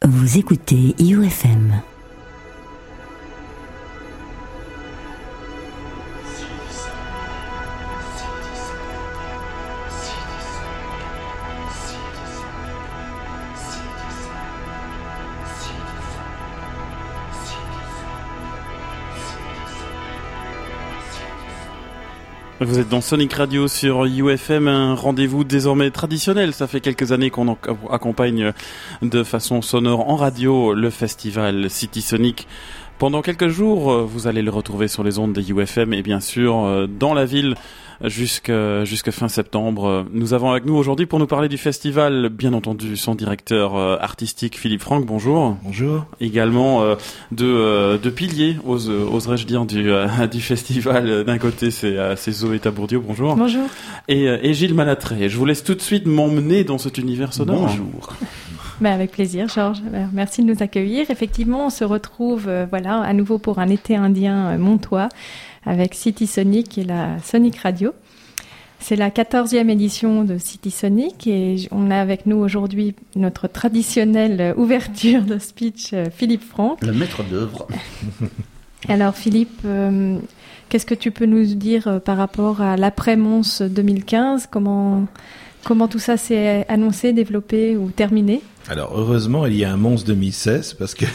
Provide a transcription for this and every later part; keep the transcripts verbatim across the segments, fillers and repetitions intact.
Vous écoutez I O F M. Vous êtes dans Sonic Radio sur I O F M, un rendez-vous désormais traditionnel. Ça fait quelques années qu'on accompagne de façon sonore en radio le festival City Sonic. Pendant quelques jours, vous allez le retrouver sur les ondes de I O F M et bien sûr dans la ville jusqu'à, jusqu'à fin septembre. Nous avons avec nous aujourd'hui pour nous parler du festival, bien entendu, son directeur artistique Philippe Franck. Bonjour. Bonjour. Également euh, de, de piliers, ose, oserais-je dire, du, euh, du festival. D'un côté, c'est, c'est Zoé Tabourdieu. Bonjour. Bonjour. Et, et Gilles Malatré. Je vous laisse tout de suite m'emmener dans cet univers sonore. Bonjour. Ben avec plaisir, Georges. Merci de nous accueillir. Effectivement, on se retrouve euh, voilà, à nouveau pour un été indien euh, montois avec City Sonic et la Sonic Radio. C'est la quatorzième édition de City Sonic et on a avec nous aujourd'hui notre traditionnelle ouverture de speech, euh, Philippe Franck. Le maître d'œuvre. Alors Philippe, euh, qu'est-ce que tu peux nous dire euh, par rapport à l'après-Mons deux mille quinze ? Comment, comment tout ça s'est annoncé, développé ou terminé ? Alors heureusement, il y a un Mons deux mille seize parce que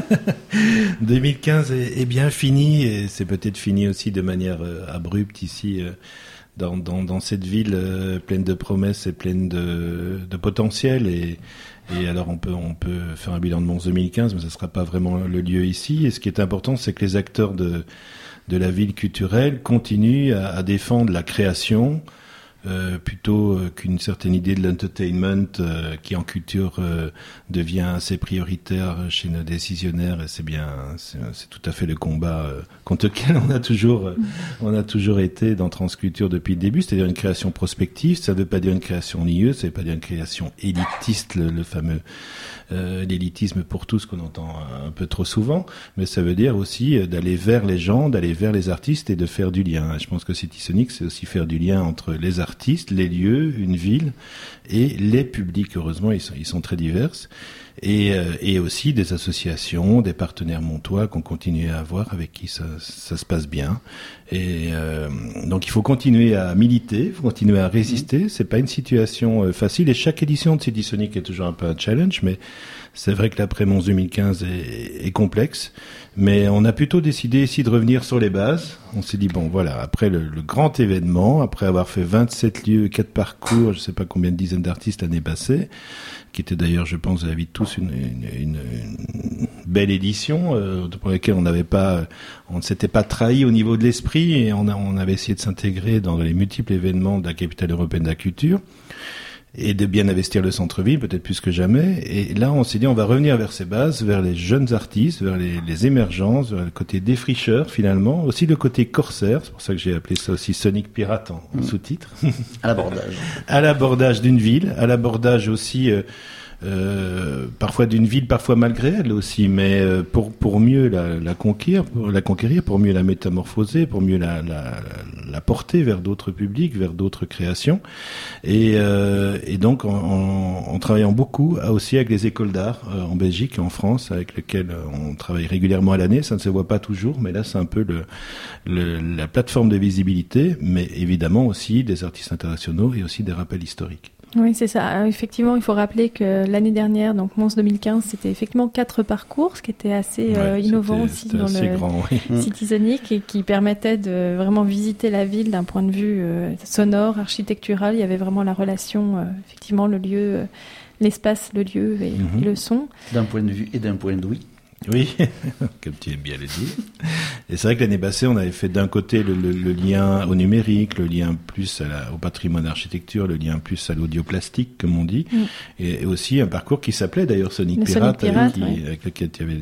deux mille quinze est, est bien fini et c'est peut-être fini aussi de manière euh, abrupte ici euh, dans, dans, dans cette ville euh, pleine de promesses et pleine de, de potentiel et, et alors on peut, on peut faire un bilan de Mons deux mille quinze mais ça ne sera pas vraiment le lieu ici et ce qui est important c'est que les acteurs de, de la ville culturelle continuent à, à défendre la création Euh, plutôt euh, qu'une certaine idée de l'entertainment euh, qui en culture euh, devient assez prioritaire chez nos décisionnaires et c'est bien c'est, c'est tout à fait le combat euh, contre lequel on a toujours euh, on a toujours été dans Transculture depuis le début, c'est-à-dire une création prospective. Ça ne veut pas dire une création nieuse, ça ne veut pas dire une création élitiste, le, le fameux euh, l'élitisme pour tous qu'on entend un peu trop souvent, mais ça veut dire aussi euh, d'aller vers les gens, d'aller vers les artistes et de faire du lien. Je pense que City Sonic, c'est aussi faire du lien entre les artistes artistes, les lieux, une ville et les publics. Heureusement, ils sont, ils sont très divers et, euh, et aussi des associations, des partenaires montois qu'on continue à avoir avec qui ça, ça se passe bien. Et euh, donc, il faut continuer à militer, il faut continuer à résister. C'est pas une situation euh, facile et chaque édition de City Sonic est toujours un peu un challenge, mais c'est vrai que l'après-Mons deux mille quinze est, est complexe, mais on a plutôt décidé ici de revenir sur les bases. On s'est dit, bon voilà, après le, le grand événement, après avoir fait vingt-sept lieux, quatre parcours, je ne sais pas combien de dizaines d'artistes l'année passée, qui était d'ailleurs, je pense, vous avez tous une, une, une, une belle édition, euh, pour laquelle on n'avait pas, on ne s'était pas trahi au niveau de l'esprit, et on, a, on avait essayé de s'intégrer dans les multiples événements de la capitale européenne de la culture. Et de bien investir le centre-ville, peut-être plus que jamais. Et là, on s'est dit, on va revenir vers ces bases, vers les jeunes artistes, vers les, les émergences, vers le côté défricheur, finalement. Aussi le côté corsaire, c'est pour ça que j'ai appelé ça aussi Sonic Pirate en, en mmh. sous-titre. À l'abordage. À l'abordage d'une ville, à l'abordage aussi... Euh, Euh, parfois d'une ville, parfois malgré elle aussi, mais euh, pour pour mieux la, la conquérir, pour la conquérir, pour mieux la métamorphoser, pour mieux la la, la porter vers d'autres publics, vers d'autres créations, et euh, et donc en, en, en travaillant beaucoup aussi avec les écoles d'art euh, en Belgique et en France, avec lesquelles on travaille régulièrement à l'année. Ça ne se voit pas toujours, mais là c'est un peu le, le la plateforme de visibilité, mais évidemment aussi des artistes internationaux et aussi des rappels historiques. Oui, c'est ça. Effectivement, il faut rappeler que l'année dernière, donc Mons deux mille quinze, c'était effectivement quatre parcours, ce qui était assez ouais, euh, innovant aussi dans assez le grand, oui. City Sonic et qui permettait de vraiment visiter la ville d'un point de vue euh, sonore, architectural. Il y avait vraiment la relation, euh, effectivement, le lieu, euh, l'espace, le lieu et, mm-hmm. et le son. D'un point de vue et d'un point d'ouïe. Oui, comme tu aimes bien le dire. Et c'est vrai que l'année passée, on avait fait d'un côté le, le, le lien au numérique, le lien plus à la, au patrimoine d'architecture, le lien plus à l'audioplastique, comme on dit, mm. et, et aussi un parcours qui s'appelait d'ailleurs Sonic le Pirate, Sonic Pirate avec, ouais. qui, avec lequel tu avais,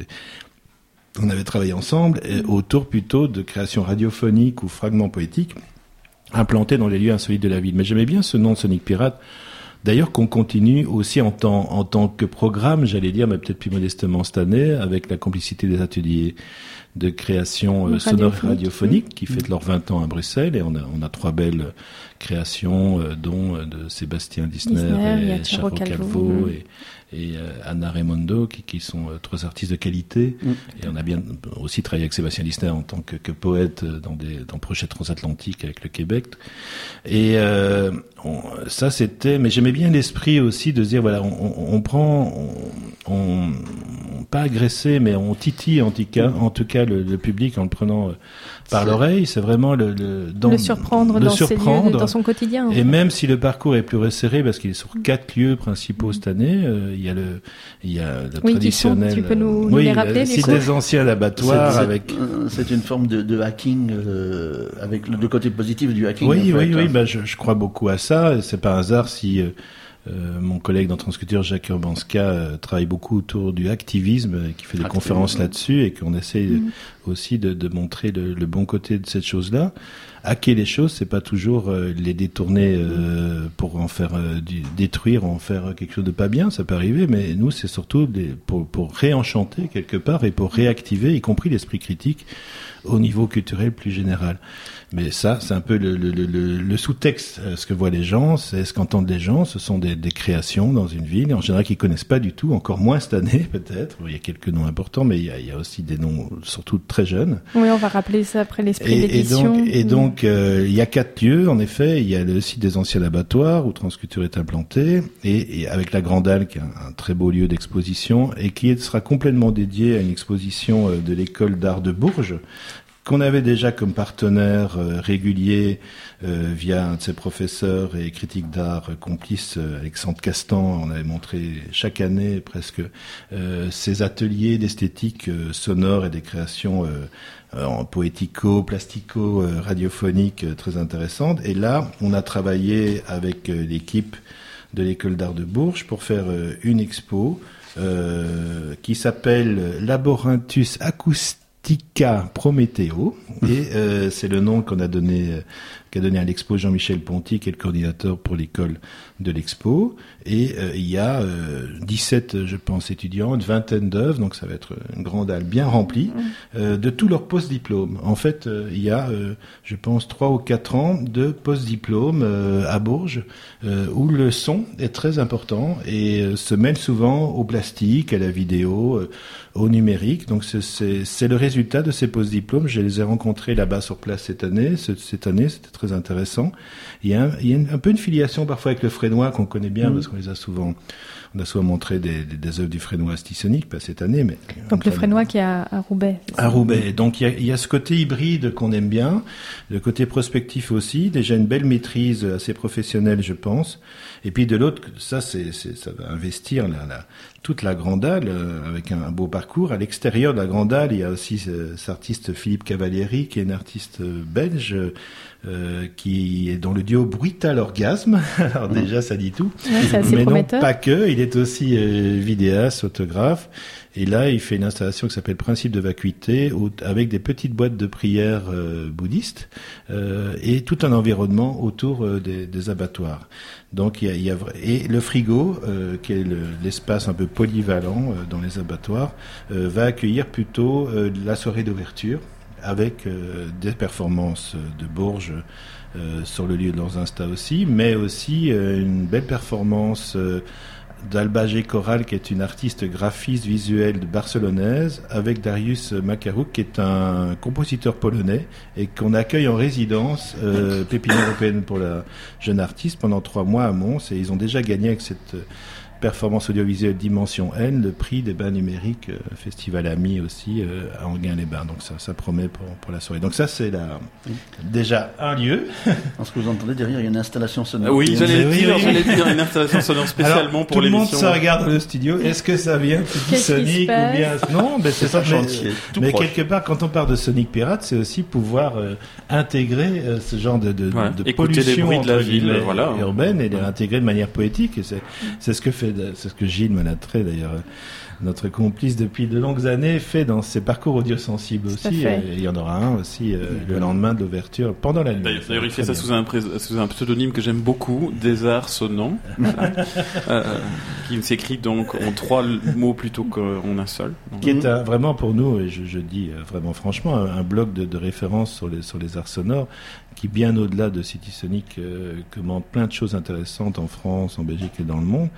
on avait travaillé ensemble, et autour plutôt de création radiophonique ou fragments poétiques implantés dans les lieux insolites de la ville. Mais j'aimais bien ce nom de Sonic Pirate. D'ailleurs, qu'on continue aussi en tant, en tant que programme, j'allais dire, mais peut-être plus modestement cette année, avec la complicité des ateliers de création euh, sonore et radiophonique mmh. qui fêtent leurs vingt ans à Bruxelles. Et on a, on a trois belles créations, euh, dont euh, de Sébastien Dissner, Dissner et Charo Calvo, Calvo mmh. et, et euh, Anna Raimondo, qui, qui sont euh, trois artistes de qualité. Mmh. Et on a bien aussi travaillé avec Sébastien Lissner en tant que, que poète dans des dans projets transatlantiques avec le Québec. Et euh, on, ça c'était, mais j'aimais bien l'esprit aussi de se dire voilà, on, on, on prend, on, on, pas agressé, mais on titille en tout cas, en tout cas le, le public en le prenant euh, par c'est l'oreille. C'est vraiment le le, dans, le surprendre le dans surprendre, ses lieux, dans son quotidien. Et même si le parcours est plus resserré parce qu'il est sur quatre lieux principaux cette année, euh, il y a le il y a le oui, traditionnel. Sont, tu peux nous, euh, nous oui, les rappeler le site des anciens abattoirs c'est, avec. C'est une forme de, de hacking euh, avec le, le côté positif du hacking. Oui, en fait, oui, hein. oui. Bah, je, je crois beaucoup à ça. C'est pas un hasard si euh, euh, mon collègue dans Transculture, Jacques Urbanska, euh, travaille beaucoup autour du hacktivisme, et qui fait des Activisme. conférences là-dessus, et qu'on essaie mmh. aussi de, de montrer le, le bon côté de cette chose-là. Hacker les choses, c'est pas toujours euh, les détourner euh, pour en faire euh, du, détruire, en faire quelque chose de pas bien, ça peut arriver, mais nous c'est surtout des, pour, pour réenchanter quelque part et pour réactiver, y compris l'esprit critique, au niveau culturel plus général. Mais ça, c'est un peu le, le, le, le sous-texte. Ce que voient les gens, c'est ce qu'entendent les gens. Ce sont des, des créations dans une ville, en général qu'ils connaissent pas du tout, encore moins cette année peut-être. Il y a quelques noms importants, mais il y a, il y a aussi des noms surtout très jeunes. Oui, on va rappeler ça après l'esprit et, d'édition. Et donc, et donc euh, il y a quatre lieux, en effet. Il y a le site des anciens abattoirs où Transculture est implanté, et, et avec la Grande Halle, qui est un, un très beau lieu d'exposition, et qui sera complètement dédié à une exposition euh, de l'école d'art de Bourges, qu'on avait déjà comme partenaire euh, régulier euh, via un de ses professeurs et critiques d'art euh, complices, euh, Alexandre Castan. On avait montré chaque année presque euh, ses ateliers d'esthétique euh, sonore et des créations euh, en poético, plastico, euh, radiophoniques euh, très intéressantes. Et là, on a travaillé avec euh, l'équipe de l'école d'art de Bourges pour faire euh, une expo euh, qui s'appelle Laborinthus Acoustique Tika Prométhéo, et euh, c'est le nom qu'on a donné, euh, qu'a donné à l'expo Jean-Michel Ponty, qui est le coordinateur pour l'école de l'expo. Et euh, il y a euh, dix-sept, je pense, étudiants, une vingtaine d'œuvres, donc ça va être une grande halle bien remplie, euh, de tous leurs post-diplômes. En fait, euh, il y a, euh, je pense, trois ou quatre ans de post-diplôme euh, à Bourges, euh, où le son est très important et euh, se mêle souvent au plastique, à la vidéo, euh, au numérique. Donc c'est, c'est, c'est le résultat de ces post-diplômes. Je les ai rencontrés là-bas sur place cette année. Cette année, c'était très intéressant. Il y a un, il y a une, un peu une filiation parfois avec le Frénois qu'on connaît bien, mmh. parce qu'on les a souvent, on a souvent montré des, des, des œuvres du Frénois Stisonic, pas cette année, mais donc le Frénois qui est à, à Roubaix. À Roubaix. Donc il y a, il y a ce côté hybride qu'on aime bien, le côté prospectif aussi. Déjà une belle maîtrise assez professionnelle, je pense. Et puis de l'autre, ça c'est, c'est ça va investir là, là, toute la Grande Halle euh, avec un, un beau parcours. À l'extérieur de la Grande Halle, il y a aussi euh, cet artiste Philippe Cavalieri, qui est un artiste euh, belge, euh, qui est dans le duo Bruital Orgasme. Alors déjà, ça dit tout. Ouais, c'est assez mais prometteur. Non, pas que. Il est aussi euh, vidéaste, photographe. Et là, il fait une installation qui s'appelle Principe de vacuité, où, avec des petites boîtes de prière euh, bouddhistes euh, et tout un environnement autour euh, des, des abattoirs. Donc, il y a, il y a et le frigo, euh, qui est le, l'espace un peu polyvalent euh, dans les abattoirs, euh, va accueillir plutôt euh, la soirée d'ouverture avec euh, des performances de Bourges euh, sur le lieu de leurs Insta aussi, mais aussi euh, une belle performance euh, d'Alba G. Corral, qui est une artiste graphiste visuelle barcelonaise, avec Darius Makarouk, qui est un compositeur polonais, et qu'on accueille en résidence, euh, pépinière européenne pour la jeune artiste, pendant trois mois à Mons, et ils ont déjà gagné avec cette performance audiovisuelle Dimension N, le prix des bains numériques, euh, Festival Ami aussi, euh, à Anguin-les-Bains. Donc ça, ça promet pour, pour la soirée. Donc ça, c'est la, déjà un lieu. En ce que vous entendez derrière, il y a une installation sonore. Ah oui, j'allais oui, dire, oui. j'allais dire une installation sonore spécialement Alors, pour tout l'émission. Tout le monde se regarde dans le studio. Est-ce que ça vient de Sonic ou bien... Non, ben c'est, c'est ça. Un chantier, mais mais quelque part, quand on parle de Sonic Pirate, c'est aussi pouvoir euh, intégrer euh, ce genre de, de, ouais, de écouter pollution les bruits de la ville, voilà. urbaine, et les intégrer de manière poétique. Et c'est, c'est ce que fait, c'est ce que Gilles Malatré, d'ailleurs, notre complice depuis de longues années, fait dans ses parcours audiosensibles aussi. Euh, il y en aura un aussi euh, le lendemain de l'ouverture, pendant la nuit. D'ailleurs, d'ailleurs il fait ça sous un, pré- sous un pseudonyme que j'aime beaucoup, Des Arts Sonnants, euh, qui s'écrit donc en trois mots plutôt qu'en un seul. Donc, qui est un, vraiment pour nous, et je, je dis vraiment franchement, un, un blog de, de référence sur les, sur les arts sonores, qui bien au-delà de City Sonic euh, commande plein de choses intéressantes en France, en Belgique et dans le monde.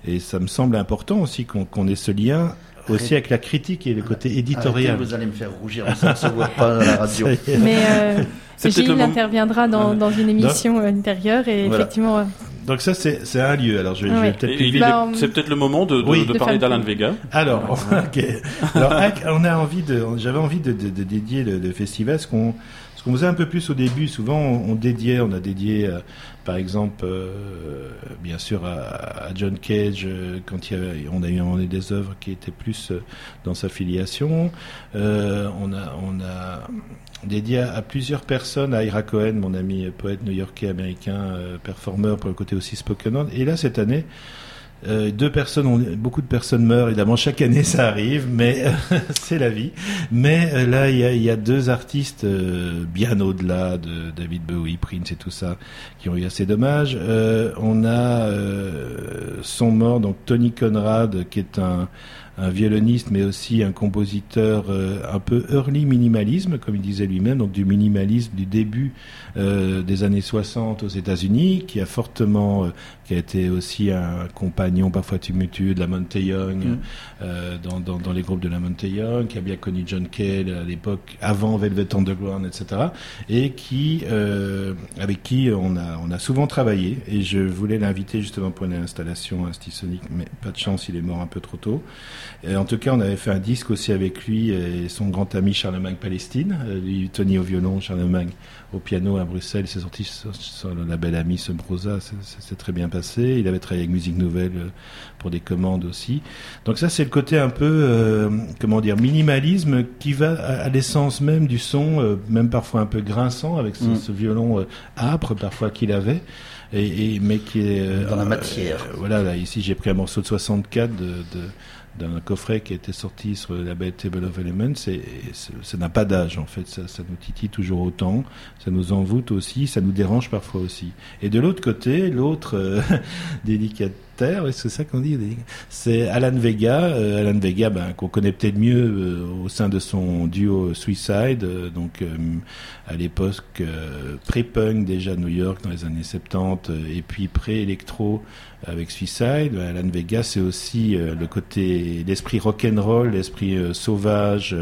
Et ça me semble important aussi qu'on, qu'on ait ce lien aussi avec la critique et le côté éditorial. Arrêtez, vous allez me faire rougir, ça ne se voit pas à la radio. Mais euh, C'est peut-être Gilles le moment- interviendra dans, dans une émission euh, intérieure et Voilà. effectivement... euh, Donc ça, c'est, c'est un lieu. Alors, je, je Ouais. vais Et peut-être... il plus est- vite. Bah, c'est peut-être le moment de, de, Oui. de De parler faire- d'Alan Vega. Alors, ok. Alors, Hack, on a envie de, j'avais envie de, de, de dédier le, le festival, ce qu'on, ce qu'on faisait un peu plus au début. Souvent, on, on dédiait, on a dédié, euh, par exemple, euh, bien sûr, à, à John Cage, euh, quand il y avait, on a eu on a des œuvres qui étaient plus euh, dans sa filiation. Euh, on a, on a dédié à, à plusieurs personnes, à Ira Cohen, mon ami poète new-yorkais américain, euh, performeur pour le côté aussi spoken word. Et là, cette année, Euh, deux personnes, ont, beaucoup de personnes meurent, évidemment, chaque année ça arrive, mais euh, c'est la vie. Mais euh, là, il y a, il y a deux artistes euh, bien au-delà de David Bowie, Prince et tout ça, qui ont eu assez dommages. Euh, on a euh, sont morts, donc Tony Conrad, qui est un, un violoniste, mais aussi un compositeur euh, un peu early minimalisme, comme il disait lui-même, donc du minimalisme du début euh, des années soixante aux États-Unis, qui a fortement, euh, qui a été aussi un compagnon parfois tumultueux de la Monte Young, Mm. euh, dans, dans, dans les groupes de la Monte Young, qui a bien connu John Cale à l'époque, avant Velvet Underground, et cetera, et qui, euh, avec qui on a, on a souvent travaillé, et je voulais l'inviter justement pour une installation à Stisonic, mais pas de chance, il est mort un peu trop tôt. Et en tout cas, on avait fait un disque aussi avec lui et son grand ami Charlemagne Palestine, euh, lui, Tony au violon, Charlemagne au piano à Bruxelles. C'est sorti sur, sur le label Ami Subrosa, c'est, c'est, c'est très bien passé. Il avait travaillé avec Musique Nouvelle euh, pour des commandes aussi. Donc ça, c'est le côté un peu, euh, comment dire, minimalisme qui va à, à l'essence même du son, euh, même parfois un peu grinçant avec ce, Mm. ce violon euh, âpre parfois qu'il avait. Et, et, mais qui est euh, Dans la matière. euh, voilà, là, ici j'ai pris un morceau de soixante-quatre de, de d'un coffret qui a été sorti sur le label Table of Elements, et, et c'est- ça n'a pas d'âge en fait, ça, ça nous titille toujours autant, ça nous envoûte aussi, ça nous dérange parfois aussi. Et de l'autre côté, l'autre euh, délicataire, ouais, c'est ça qu'on dit, délic- c'est Alan Vega, euh, Alan Vega ben, qu'on connaît peut-être mieux euh, au sein de son duo Suicide, euh, donc euh, à l'époque euh, pré-punk déjà à New York dans les années soixante-dix, euh, et puis pré-électro avec Suicide. Alan Vega, c'est aussi euh, le côté, l'esprit rock'n'roll, l'esprit euh, sauvage,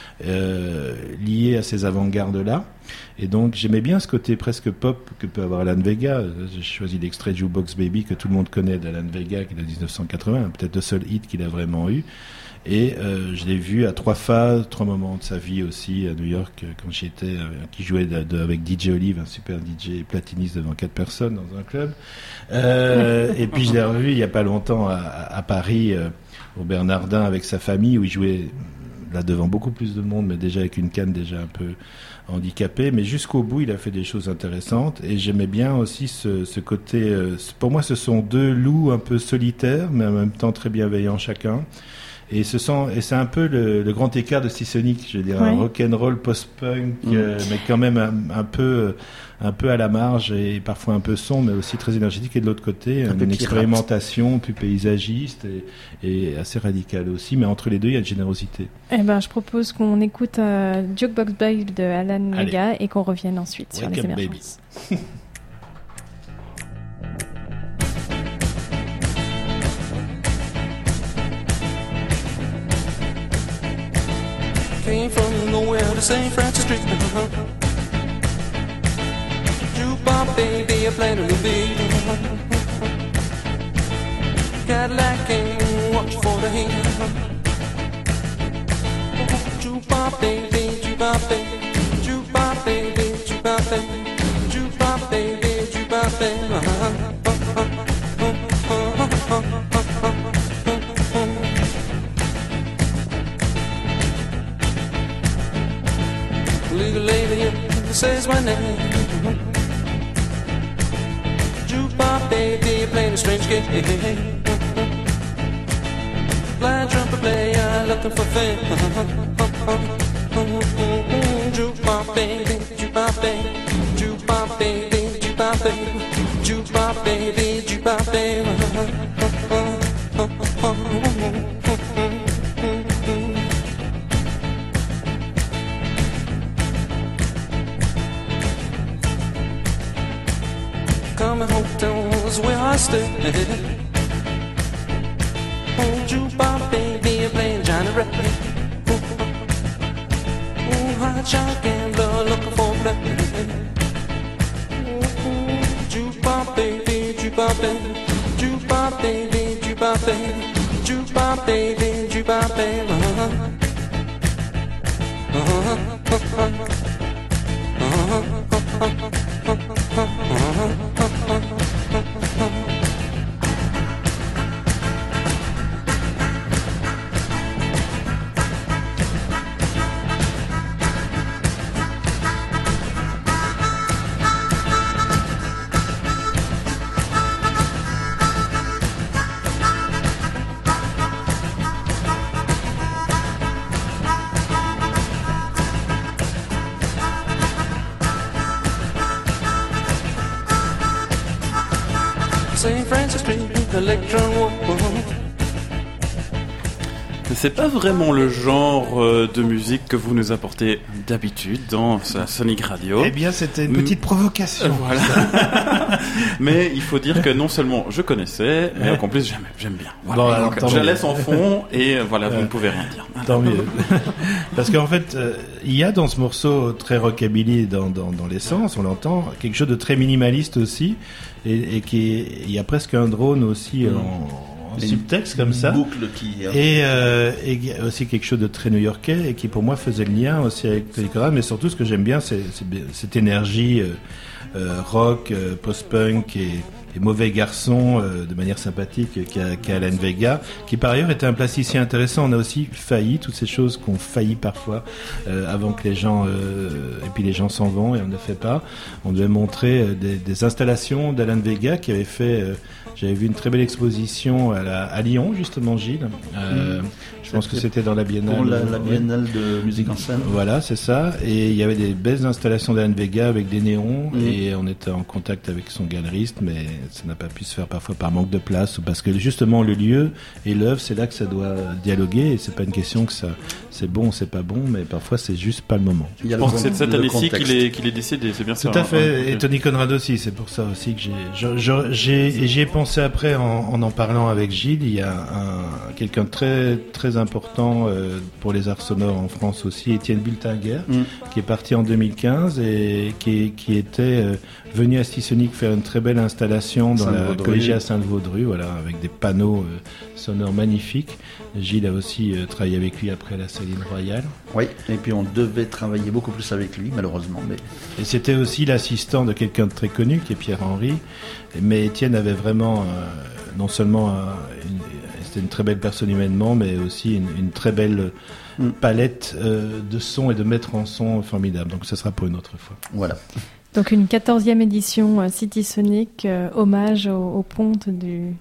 euh, lié à ces avant-gardes-là. Et donc, j'aimais bien ce côté presque pop que peut avoir Alan Vega. J'ai choisi l'extrait de Jukebox Baby que tout le monde connaît d'Alan Vega, qui est de dix-neuf cent quatre-vingts, peut-être le seul hit qu'il a vraiment eu. Et euh, je l'ai vu à trois phases, trois moments de sa vie aussi à New York, quand j'y étais, euh, qui jouait de, de, avec D J Olive, un super D J platiniste devant quatre personnes dans un club. Euh, et puis je l'ai revu il y a pas longtemps à, à Paris, euh, au Bernardin, avec sa famille, où il jouait là devant beaucoup plus de monde, mais déjà avec une canne déjà un peu handicapée. Mais jusqu'au bout, il a fait des choses intéressantes. Et j'aimais bien aussi ce, ce côté... Euh, pour moi, ce sont deux loups un peu solitaires, mais en même temps très bienveillants chacun. Et ce sont, et c'est un peu le, le grand écart de Stisonic, je veux dire, Ouais. un rock'n'roll post-punk, Mm. euh, mais quand même un, un peu, un peu à la marge et parfois un peu sombre, mais aussi très énergétique. Et de l'autre côté, Un peu une pirate. expérimentation plus paysagiste et, et assez radicale aussi. Mais entre les deux, il y a une générosité. Eh ben, je propose qu'on écoute euh, Jukebox Baby de Alan Allez. Vega et qu'on revienne ensuite sur Wake les up, baby. émergences. Came from nowhere to Saint Francis Street. Jukebox baby, I played a little beat. Cadillac came, watch for the heat. Jukebox baby, jukebox baby, jukebox baby, jukebox baby, jukebox baby, jukebox baby. Little lady says my name. Jukebox baby playing a strange game. Blind trumpet player looking for fame. Jukebox baby, jukebox baby, jukebox baby, jukebox baby, jukebox baby, jukebox baby. Coming home was where I stayed. jukebox baby playing Johnny Ray. Ooh, hot shotgun love looking for blood. Jukebox baby, jukebox baby, jukebox baby, jukebox baby, jukebox baby, jukebox baby. Uh-huh. Uh-huh. Uh-huh. Saint Francis Street, Electron Walk. C'est pas vraiment le genre euh, de musique que vous nous apportez d'habitude dans sa Sonic Radio. Eh bien, c'était une petite provocation. Euh, voilà. Mais il faut dire que non seulement je connaissais, mais en plus j'aime, j'aime bien. Voilà. Bon, alors, Donc, tant je mieux. laisse en fond et euh, voilà, vous Euh, ne pouvez rien dire. Tant mieux. Parce qu'en fait, euh, il y a dans ce morceau très rockabilly dans, dans, dans l'essence, on l'entend, quelque chose de très minimaliste aussi, et, et qui est, il y a presque un drone aussi Mmh. en, en subtexte comme ça. Une boucle qui. Et, euh, et il y a aussi quelque chose de très new-yorkais et qui pour moi faisait le lien aussi avec Tony Conrad. Mais surtout, ce que j'aime bien, c'est, c'est cette énergie euh, euh, rock, euh, post-punk et, et mauvais garçon euh, de manière sympathique qu'a, qu'a Alan Vega, qui par ailleurs était un plasticien intéressant. On a aussi failli, toutes ces choses qu'on faillit parfois euh, avant que les gens euh, et puis les gens s'en vont et on ne fait pas. On devait montrer euh, des, des installations d'Alan Vega qui avait fait. Euh, J'avais vu une très belle exposition à, la, à Lyon, justement, Gilles. Euh, mmh. Je pense que c'était dans la Biennale. Pour la, la Biennale de musique en scène. Voilà, c'est ça. Et il y avait des belles installations d'Alan Vega avec des néons. Mmh. Et on était en contact avec son galeriste, mais ça n'a pas pu se faire parfois par manque de place ou parce que justement le lieu et l'œuvre, c'est là que ça doit dialoguer. Et c'est pas une question que ça, c'est bon ou c'est pas bon, mais parfois c'est juste pas le moment. Je pense que c'est de cette année-ci qu'il est, qu'il est décédé, c'est bien ça. Tout à fait. Hein, et Tony Conrad aussi, c'est pour ça aussi que j'ai, je, je, j'ai, et j'y ai pensé après en, en en parlant avec Gilles. Il y a un, quelqu'un de très, très important euh, pour les arts sonores en France aussi, Étienne Bultinger, mm. qui est parti en deux mille quinze et qui, qui était euh, venu à Stisonic faire une très belle installation dans la collégiale Sainte-Vaudrue, voilà, avec des panneaux euh, sonores magnifiques. Gilles a aussi euh, travaillé avec lui après la Céline Royale. Oui, et puis on devait travailler beaucoup plus avec lui, malheureusement. Mais... Et c'était aussi l'assistant de quelqu'un de très connu, qui est Pierre-Henry. Mais Étienne avait vraiment, euh, non seulement euh, une, c'était une très belle personne humainement, mais aussi une, une très belle mm. palette euh, de sons et de mettre en son formidable. Donc ça sera pour une autre fois. Voilà. Donc une quatorzième édition euh, City Sonic, euh, hommage au, au ponte du,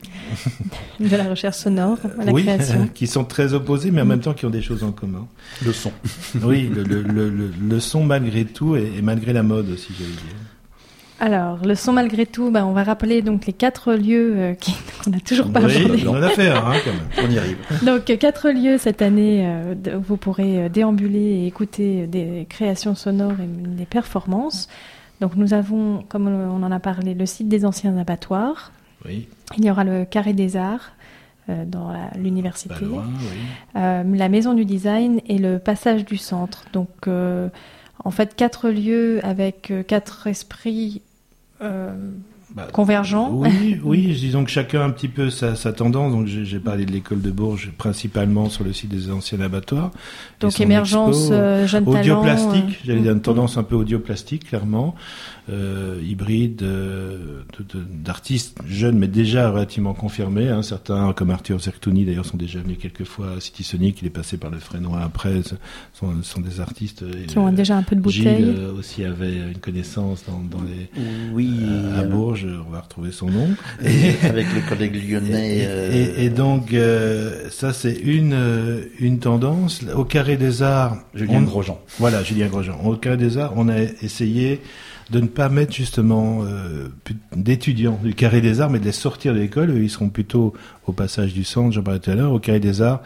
de la recherche sonore, à la oui, création. qui sont très opposés, mais en même temps qui ont des choses en commun. Le son. Oui, le, le, le, le, le son malgré tout et, et malgré la mode aussi, j'allais dire. Alors, le son malgré tout, bah, on va rappeler donc les quatre lieux euh, qui, qu'on n'a toujours pas oui, abordés. on en a fait, hein, quand même. On y arrive. Donc, quatre lieux cette année euh, où vous pourrez déambuler et écouter des créations sonores et des performances. Donc, nous avons, comme on en a parlé, le site des anciens abattoirs. Oui. Il y aura le Carré des Arts euh, dans la, l'université. Pas loin, oui. euh, la Maison du Design et le Passage du Centre. Donc, euh, en fait, quatre lieux avec euh, quatre esprits Euh, bah, convergents. Oui, oui, disons que chacun a un petit peu sa, sa tendance. Donc j'ai, j'ai parlé de l'école de Bourges principalement sur le site des anciens abattoirs. Donc émergence, euh, jeune talent. Audioplastique, euh... j'allais dire une tendance un peu audioplastique, clairement. Euh, hybride, euh, de, de, d'artistes jeunes mais déjà relativement confirmés. Hein. Certains, comme Arthur Zertouni d'ailleurs, sont déjà venus quelques fois à City Sonic. Il est passé par le Frénois après. Sont, sont des artistes qui ont euh, déjà un peu de bouteille. Gilles euh, aussi avait une connaissance dans, dans les oui euh, à Bourges. On va retrouver son nom. Et, avec le collègue lyonnais. Et, euh... et, et donc euh, ça c'est une une tendance. Au Carré des Arts, Julien on, Grosjean. Voilà, Julien Grosjean. Au Carré des Arts, on a essayé de ne pas mettre justement euh, d'étudiants du Carré des Arts, mais de les sortir de l'école. Eux, ils seront plutôt au Passage du Centre, j'en parlais tout à l'heure. Au Carré des Arts,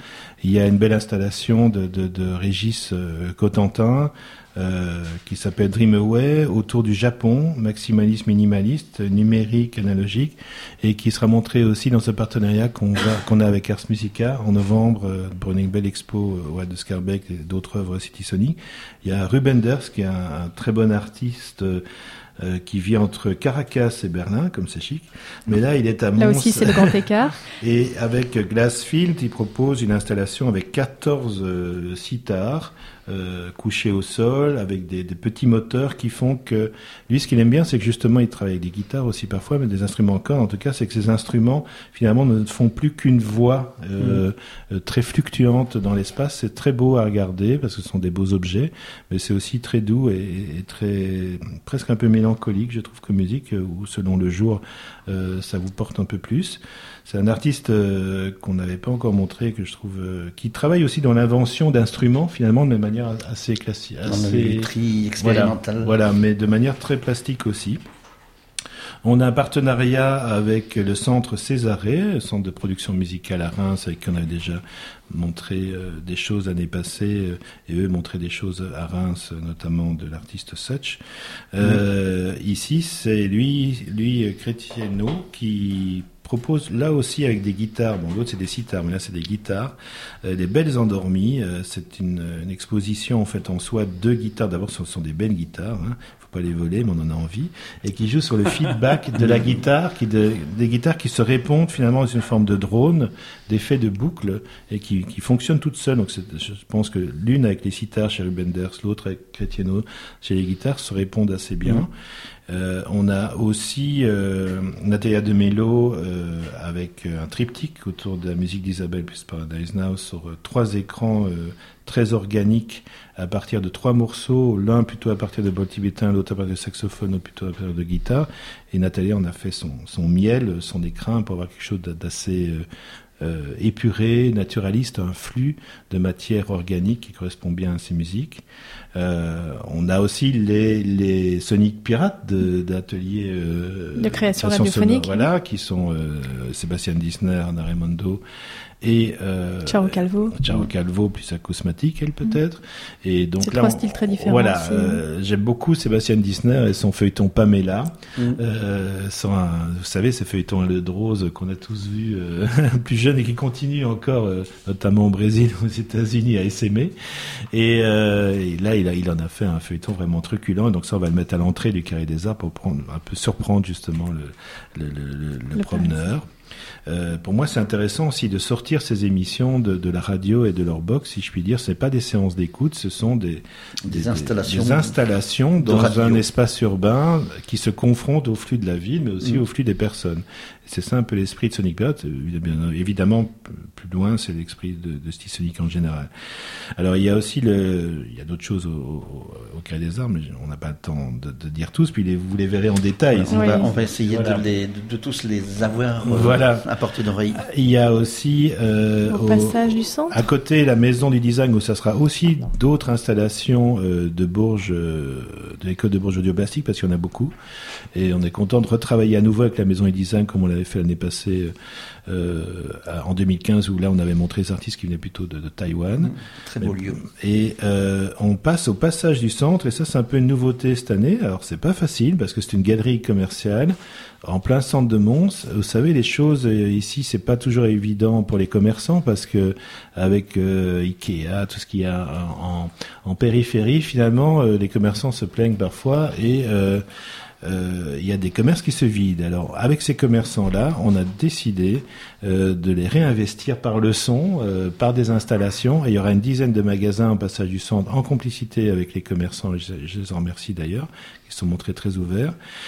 Il y a une belle installation de, de, de Régis euh, Cotentin, Euh, qui s'appelle Dream Away, autour du Japon, maximalisme minimaliste, numérique, analogique, et qui sera montré aussi dans ce partenariat qu'on, va, qu'on a avec Ars Musica en novembre, euh, pour une belle expo euh, ouais, de Scarbeck et d'autres œuvres City Sonic. Il y a Rubenders, qui est un, un très bon artiste euh, euh, qui vit entre Caracas et Berlin, comme c'est chic. Mais là, il est à Mons. Là aussi, c'est le grand écart. Et avec Glassfield, il propose une installation avec quatorze euh, sitars, Euh, couché au sol avec des, des petits moteurs qui font que lui ce qu'il aime bien c'est que justement il travaille avec des guitares aussi parfois mais des instruments encore en tout cas c'est que ces instruments finalement ne font plus qu'une voix euh, mmh. euh, très fluctuante dans l'espace. C'est très beau à regarder parce que ce sont des beaux objets mais c'est aussi très doux et, et très presque un peu mélancolique je trouve comme musique où selon le jour euh, ça vous porte un peu plus. C'est un artiste euh, qu'on n'avait pas encore montré, que je trouve, euh, qui travaille aussi dans l'invention d'instruments, finalement, de manière assez classique, assez tri expérimentale. Voilà, voilà, mais de manière très plastique aussi. On a un partenariat avec le centre Césarée, le centre de production musicale à Reims, avec qui on avait déjà montré euh, des choses l'année passée, euh, et eux montraient des choses à Reims, notamment de l'artiste Such. Euh, mmh. Ici, c'est lui, lui Chrétienneau, qui propose là aussi avec des guitares, bon l'autre c'est des sitars, mais là c'est des guitares, euh, des belles endormies. Euh, c'est une, une exposition en fait en soi de guitares. D'abord ce sont des belles guitares, hein. Faut pas les voler, mais on en a envie, et qui jouent sur le feedback de la guitare, qui de, des guitares qui se répondent finalement dans une forme de drone, d'effet de boucle, et qui, qui fonctionnent toutes seules. Donc c'est, je pense que l'une avec les sitars chez Rubenders, l'autre avec Chrétienneau chez les guitares se répondent assez bien. Mmh. Euh, on a aussi euh, Natalia de Mello euh, avec un triptyque autour de la musique d'Isabelle plus Paradise Now sur euh, trois écrans euh, très organiques à partir de trois morceaux, l'un plutôt à partir de bol tibétain, l'autre à partir de saxophone, l'autre plutôt à partir de guitare. Et Natalia en a fait son, son miel, son écrin pour avoir quelque chose d'assez euh, euh, épuré, naturaliste, un flux de matière organique qui correspond bien à ces musiques. Euh, on a aussi les, les Sonic Pirates de, d'ateliers euh, de création radiophonique, sonore, voilà, qui sont euh, Sébastien Dissner, Ana Raimondo et euh, Ciao Calvo. Ciao Calvo plus acousmatique, elle peut-être. Mmh. Et donc c'est là, trois on, styles très différents. Voilà, aussi. Euh, j'aime beaucoup Sébastien Dissner et son feuilleton Pamela. Mmh. Euh, sans un, vous savez, ces feuilletons à l'œil de rose qu'on a tous vus euh, plus jeunes et qui continuent encore, euh, notamment au Brésil, aux États-Unis, à essaimer. Et, euh, et là, il, a, il en a fait un feuilleton vraiment truculent. Et donc ça, on va le mettre à l'entrée du Carré des Arts pour prendre, un peu surprendre justement le, le, le, le, le, le promeneur. Euh, pour moi, c'est intéressant aussi de sortir ces émissions de, de la radio et de leur box, si je puis dire. Ce n'est pas des séances d'écoute, ce sont des, des, des installations, des installations dans radio. Un espace urbain qui se confrontent au flux de la ville, mais aussi mmh. au flux des personnes. C'est ça un peu l'esprit de Sonic Pirate. Évidemment, plus loin, c'est l'esprit de, de City Sonic en général. Alors, il y a aussi le, il y a d'autres choses au, au, au Carré des Arts, mais on n'a pas le temps de, de dire tous, puis les, vous les verrez en détail. Voilà, on, oui. va, on va essayer voilà. de, les, de, de tous les avoir euh, voilà. à portée d'oreille. Il y a aussi, euh, au, au passage du centre, à côté, la Maison du Design, où ça sera aussi d'autres installations euh, de Bourges, euh, de l'école de Bourges audio-plastique, parce qu'il y en a beaucoup. Et on est content de retravailler à nouveau avec la Maison du Design, comme on l'avait fait l'année passée, euh, en deux mille quinze, où là on avait montré les artistes qui venaient plutôt de, de Taïwan. Mmh, très beau lieu. Et euh, on passe au passage du centre, et ça c'est un peu une nouveauté cette année. Alors c'est pas facile, parce que c'est une galerie commerciale en plein centre de Mons. Vous savez, les choses euh, ici, c'est pas toujours évident pour les commerçants, parce que avec euh, Ikea, tout ce qu'il y a en, en périphérie, finalement, euh, les commerçants se plaignent parfois, et euh, Euh, il y a des commerces qui se vident. Alors, avec ces commerçants-là, on a décidé euh, de les réinvestir par le son, euh, par des installations. Et il y aura une dizaine de magasins en passage du centre, en complicité avec les commerçants, et je, je les en remercie d'ailleurs, qui se sont montrés très ouverts,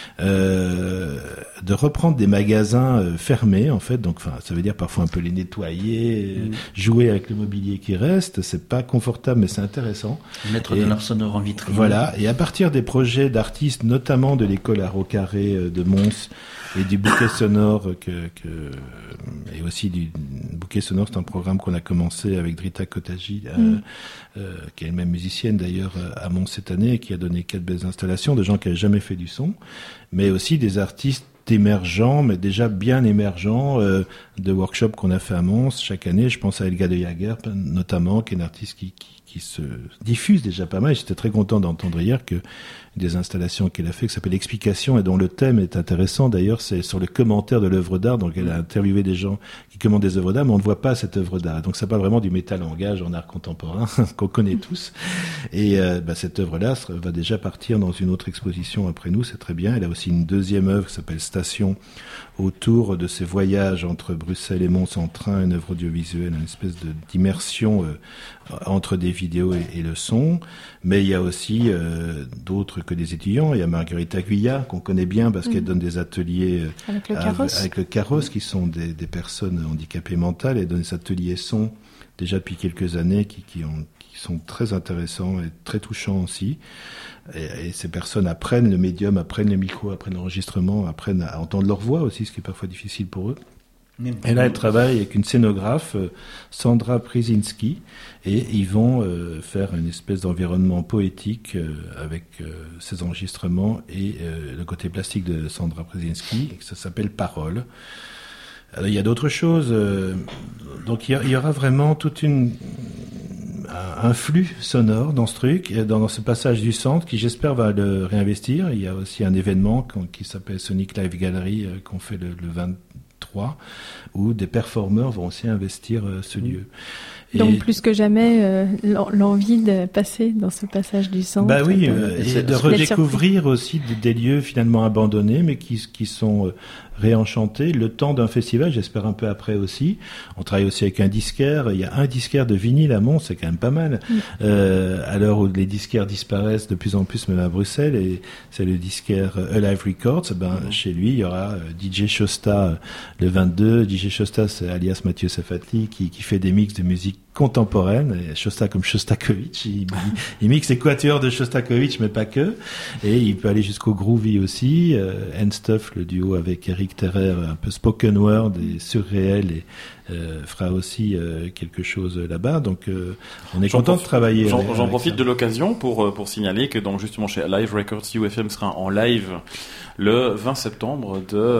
euh, de reprendre des magasins euh, fermés, en fait. Donc, enfin, ça veut dire parfois un peu les nettoyer, mmh. jouer avec le mobilier qui reste. C'est pas confortable, mais c'est intéressant. Mettre et, de l'art sonore en vitrine. Voilà. Et à partir des projets d'artistes, notamment de l'école Art au Carré de Mons, et du bouquet sonore que, que et aussi du bouquet sonore, c'est un programme qu'on a commencé avec Drita Kotaji, euh, mm. euh, qui est elle-même musicienne d'ailleurs à Mons cette année, et qui a donné quatre belles installations de gens qui n'avaient jamais fait du son, mais aussi des artistes émergent, mais déjà bien émergent, euh, de workshops qu'on a fait à Mons chaque année. Je pense à Elga de Jager, notamment, qui est une artiste qui, qui, qui se diffuse déjà pas mal. J'étais très content d'entendre hier que des installations qu'elle a fait, qui s'appelle Explication, et dont le thème est intéressant. D'ailleurs, c'est sur le commentaire de l'œuvre d'art. Donc, elle a interviewé des gens qui commandent des œuvres d'art, mais on ne voit pas cette œuvre d'art. Donc, ça parle vraiment du métalangage en art contemporain, qu'on connaît tous. Et euh, bah, cette œuvre-là va déjà partir dans une autre exposition après nous. C'est très bien. Elle a aussi une deuxième œuvre qui s'appelle Station, autour de ses voyages entre Bruxelles et Mons en train, une œuvre audiovisuelle, une espèce de, d'immersion euh, entre des vidéos et, et le son. Mais il y a aussi euh, d'autres que des étudiants. Il y a Marguerite Guyat, qu'on connaît bien parce mmh. qu'elle donne des ateliers euh, avec le carrosse, avec le carrosse qui sont des, des personnes handicapées mentales. Elle donne des ateliers son déjà depuis quelques années qui, qui, ont, qui sont très intéressants et très touchants aussi. Et, et ces personnes apprennent le médium, apprennent le micro, apprennent l'enregistrement, apprennent à entendre leur voix aussi, ce qui est parfois difficile pour eux. Et là, elle travaille avec une scénographe, Sandra Przysinski, et ils vont euh, faire une espèce d'environnement poétique euh, avec euh, ces enregistrements et euh, le côté plastique de Sandra Przysinski, et ça s'appelle Parole. Alors, il y a d'autres choses. Euh, donc, il y, a, il y aura vraiment toute une un, un flux sonore dans ce truc, dans, dans ce passage du centre, qui j'espère va le réinvestir. Il y a aussi un événement qui s'appelle Sonic Live Gallery euh, qu'on fait le, le vingt-trois, où des performeurs vont aussi investir euh, ce lieu. Et donc plus que jamais, euh, l'envie de passer dans ce passage du centre. Bah oui, euh, et, et de redécouvrir aussi des, des lieux finalement abandonnés, mais qui, qui sont euh, réenchantés. Le temps d'un festival, j'espère un peu après aussi. On travaille aussi avec un disquaire. Il y a un disquaire de vinyle à Mons, c'est quand même pas mal. Mm. Euh, à l'heure où les disquaires disparaissent de plus en plus, même à Bruxelles, et c'est le disquaire Alive Records. Ben mm. chez lui, il y aura euh, D J Shosta euh, le vingt-deux. D J Shosta, c'est alias Mathieu Safatli, qui, qui fait des mix de musique contemporaine, et Shosta comme Shostakovich, il, il, il mixe les quatuors de Shostakovich, mais pas que, et il peut aller jusqu'au groovy aussi. euh, And Stuff, le duo avec Eric Terrer, un peu spoken word et surréel, et euh, fera aussi euh, quelque chose là-bas. Donc euh, on est content de travailler. J'en, avec, j'en avec profite ça. de l'occasion pour pour signaler que donc justement chez Alive Records, U F M sera en live le vingt septembre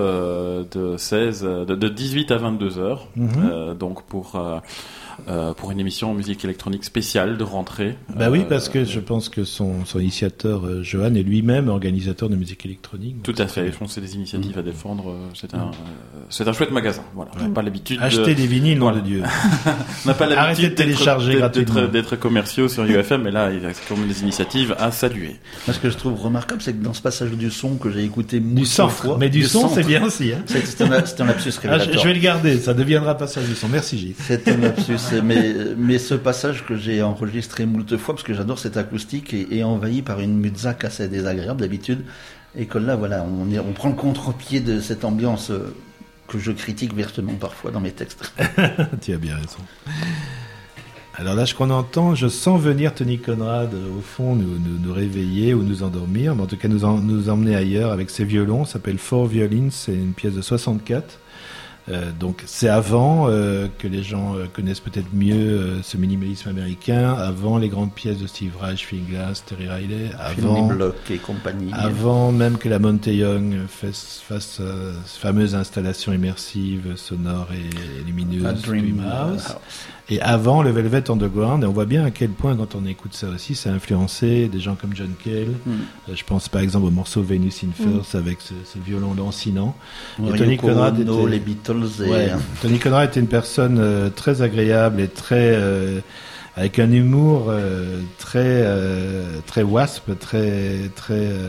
de de seize de, de dix-huit à vingt-deux heures. Mm-hmm. Euh, donc pour euh, Euh, pour une émission en musique électronique spéciale de rentrée. Bah euh, oui, parce que je pense que son, son initiateur, euh, Johan, est lui-même organisateur de musique électronique. Tout à fait. Je pense que c'est des initiatives mmh. à défendre. C'est un, euh, c'est un chouette magasin. Voilà. Ouais. On n'a pas l'habitude Acheter de... des vinyles, nom de Dieu. On n'a pas l'habitude Arrêtez de télécharger d'être, gratuitement. d'être, d'être commerciaux sur U F M, mais là, il y a quand même des initiatives à saluer. Ce que je trouve remarquable, c'est que dans ce passage du son que j'ai écouté du centre, fois, mais du, du son, centre, c'est bien aussi. Hein. C'est, c'est, un, c'est un lapsus révélateur. Ah, je, je vais le garder. Ça deviendra passage du son. Merci Gilles. C'est un lapsus, mais mais ce passage que j'ai enregistré moult fois, parce que j'adore cette acoustique, est, est envahi par une muzak assez désagréable d'habitude, et que là, voilà, on, est, on prend le contre-pied de cette ambiance que je critique vertement parfois dans mes textes. Tu as bien raison. Alors là, ce qu'on entend, je sens venir Tony Conrad, au fond, nous, nous, nous réveiller ou nous endormir, mais en tout cas nous, en, nous emmener ailleurs avec ses violons. Ça s'appelle Four Violins, c'est une pièce de soixante-quatre. Euh, donc c'est avant euh, que les gens euh, connaissent peut-être mieux euh, ce minimalisme américain, avant les grandes pièces de Steve Reich, Phil Glass, Terry Riley, avant, Block et compagnie. avant même que la Monte Young fasse, fasse euh, cette fameuse installation immersive, sonore et lumineuse Dreamhouse. Et avant le Velvet Underground, et on voit bien à quel point quand on écoute ça aussi, ça a influencé des gens comme John Cale. Mm. Euh, je pense par exemple au morceau Venus in First mm. avec ce, ce violon lancinant. Et Tony Conrad était... les Beatles. Et... Ouais, Tony Conrad était une personne euh, très agréable et très euh, avec un humour euh, très euh, très wasp, très très euh,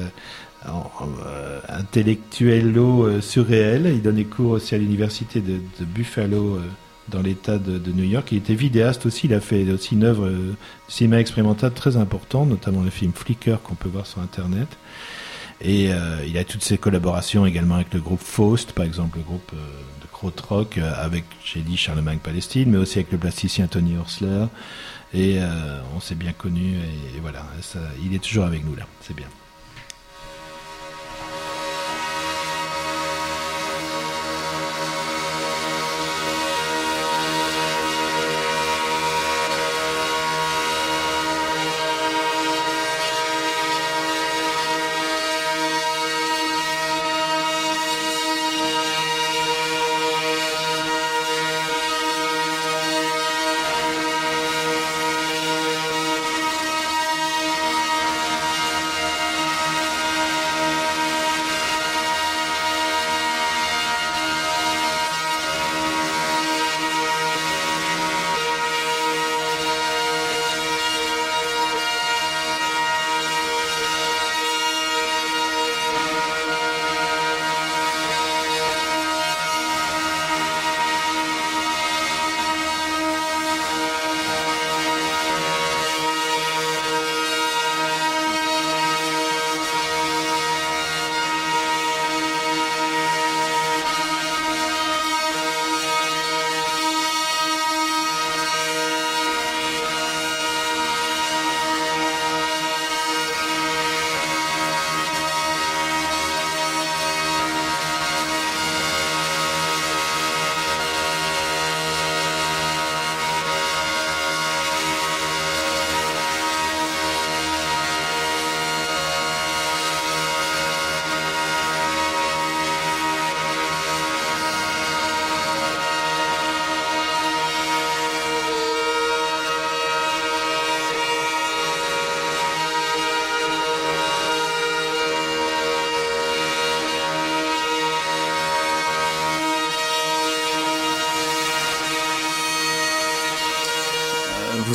euh, intellectuello euh, surréel. Il donnait cours aussi à l'université de, de Buffalo. Euh, dans l'état de, de New York. Il était vidéaste aussi, il a fait aussi une œuvre euh, cinéma expérimentale très importante, notamment le film Flicker qu'on peut voir sur Internet. Et euh, il a toutes ses collaborations également avec le groupe Faust, par exemple le groupe euh, de krautrock, euh, avec, j'ai dit, Charlemagne Palestine, mais aussi avec le plasticien Tony Horsler. Et euh, on s'est bien connus, et, et voilà, ça, il est toujours avec nous là, c'est bien.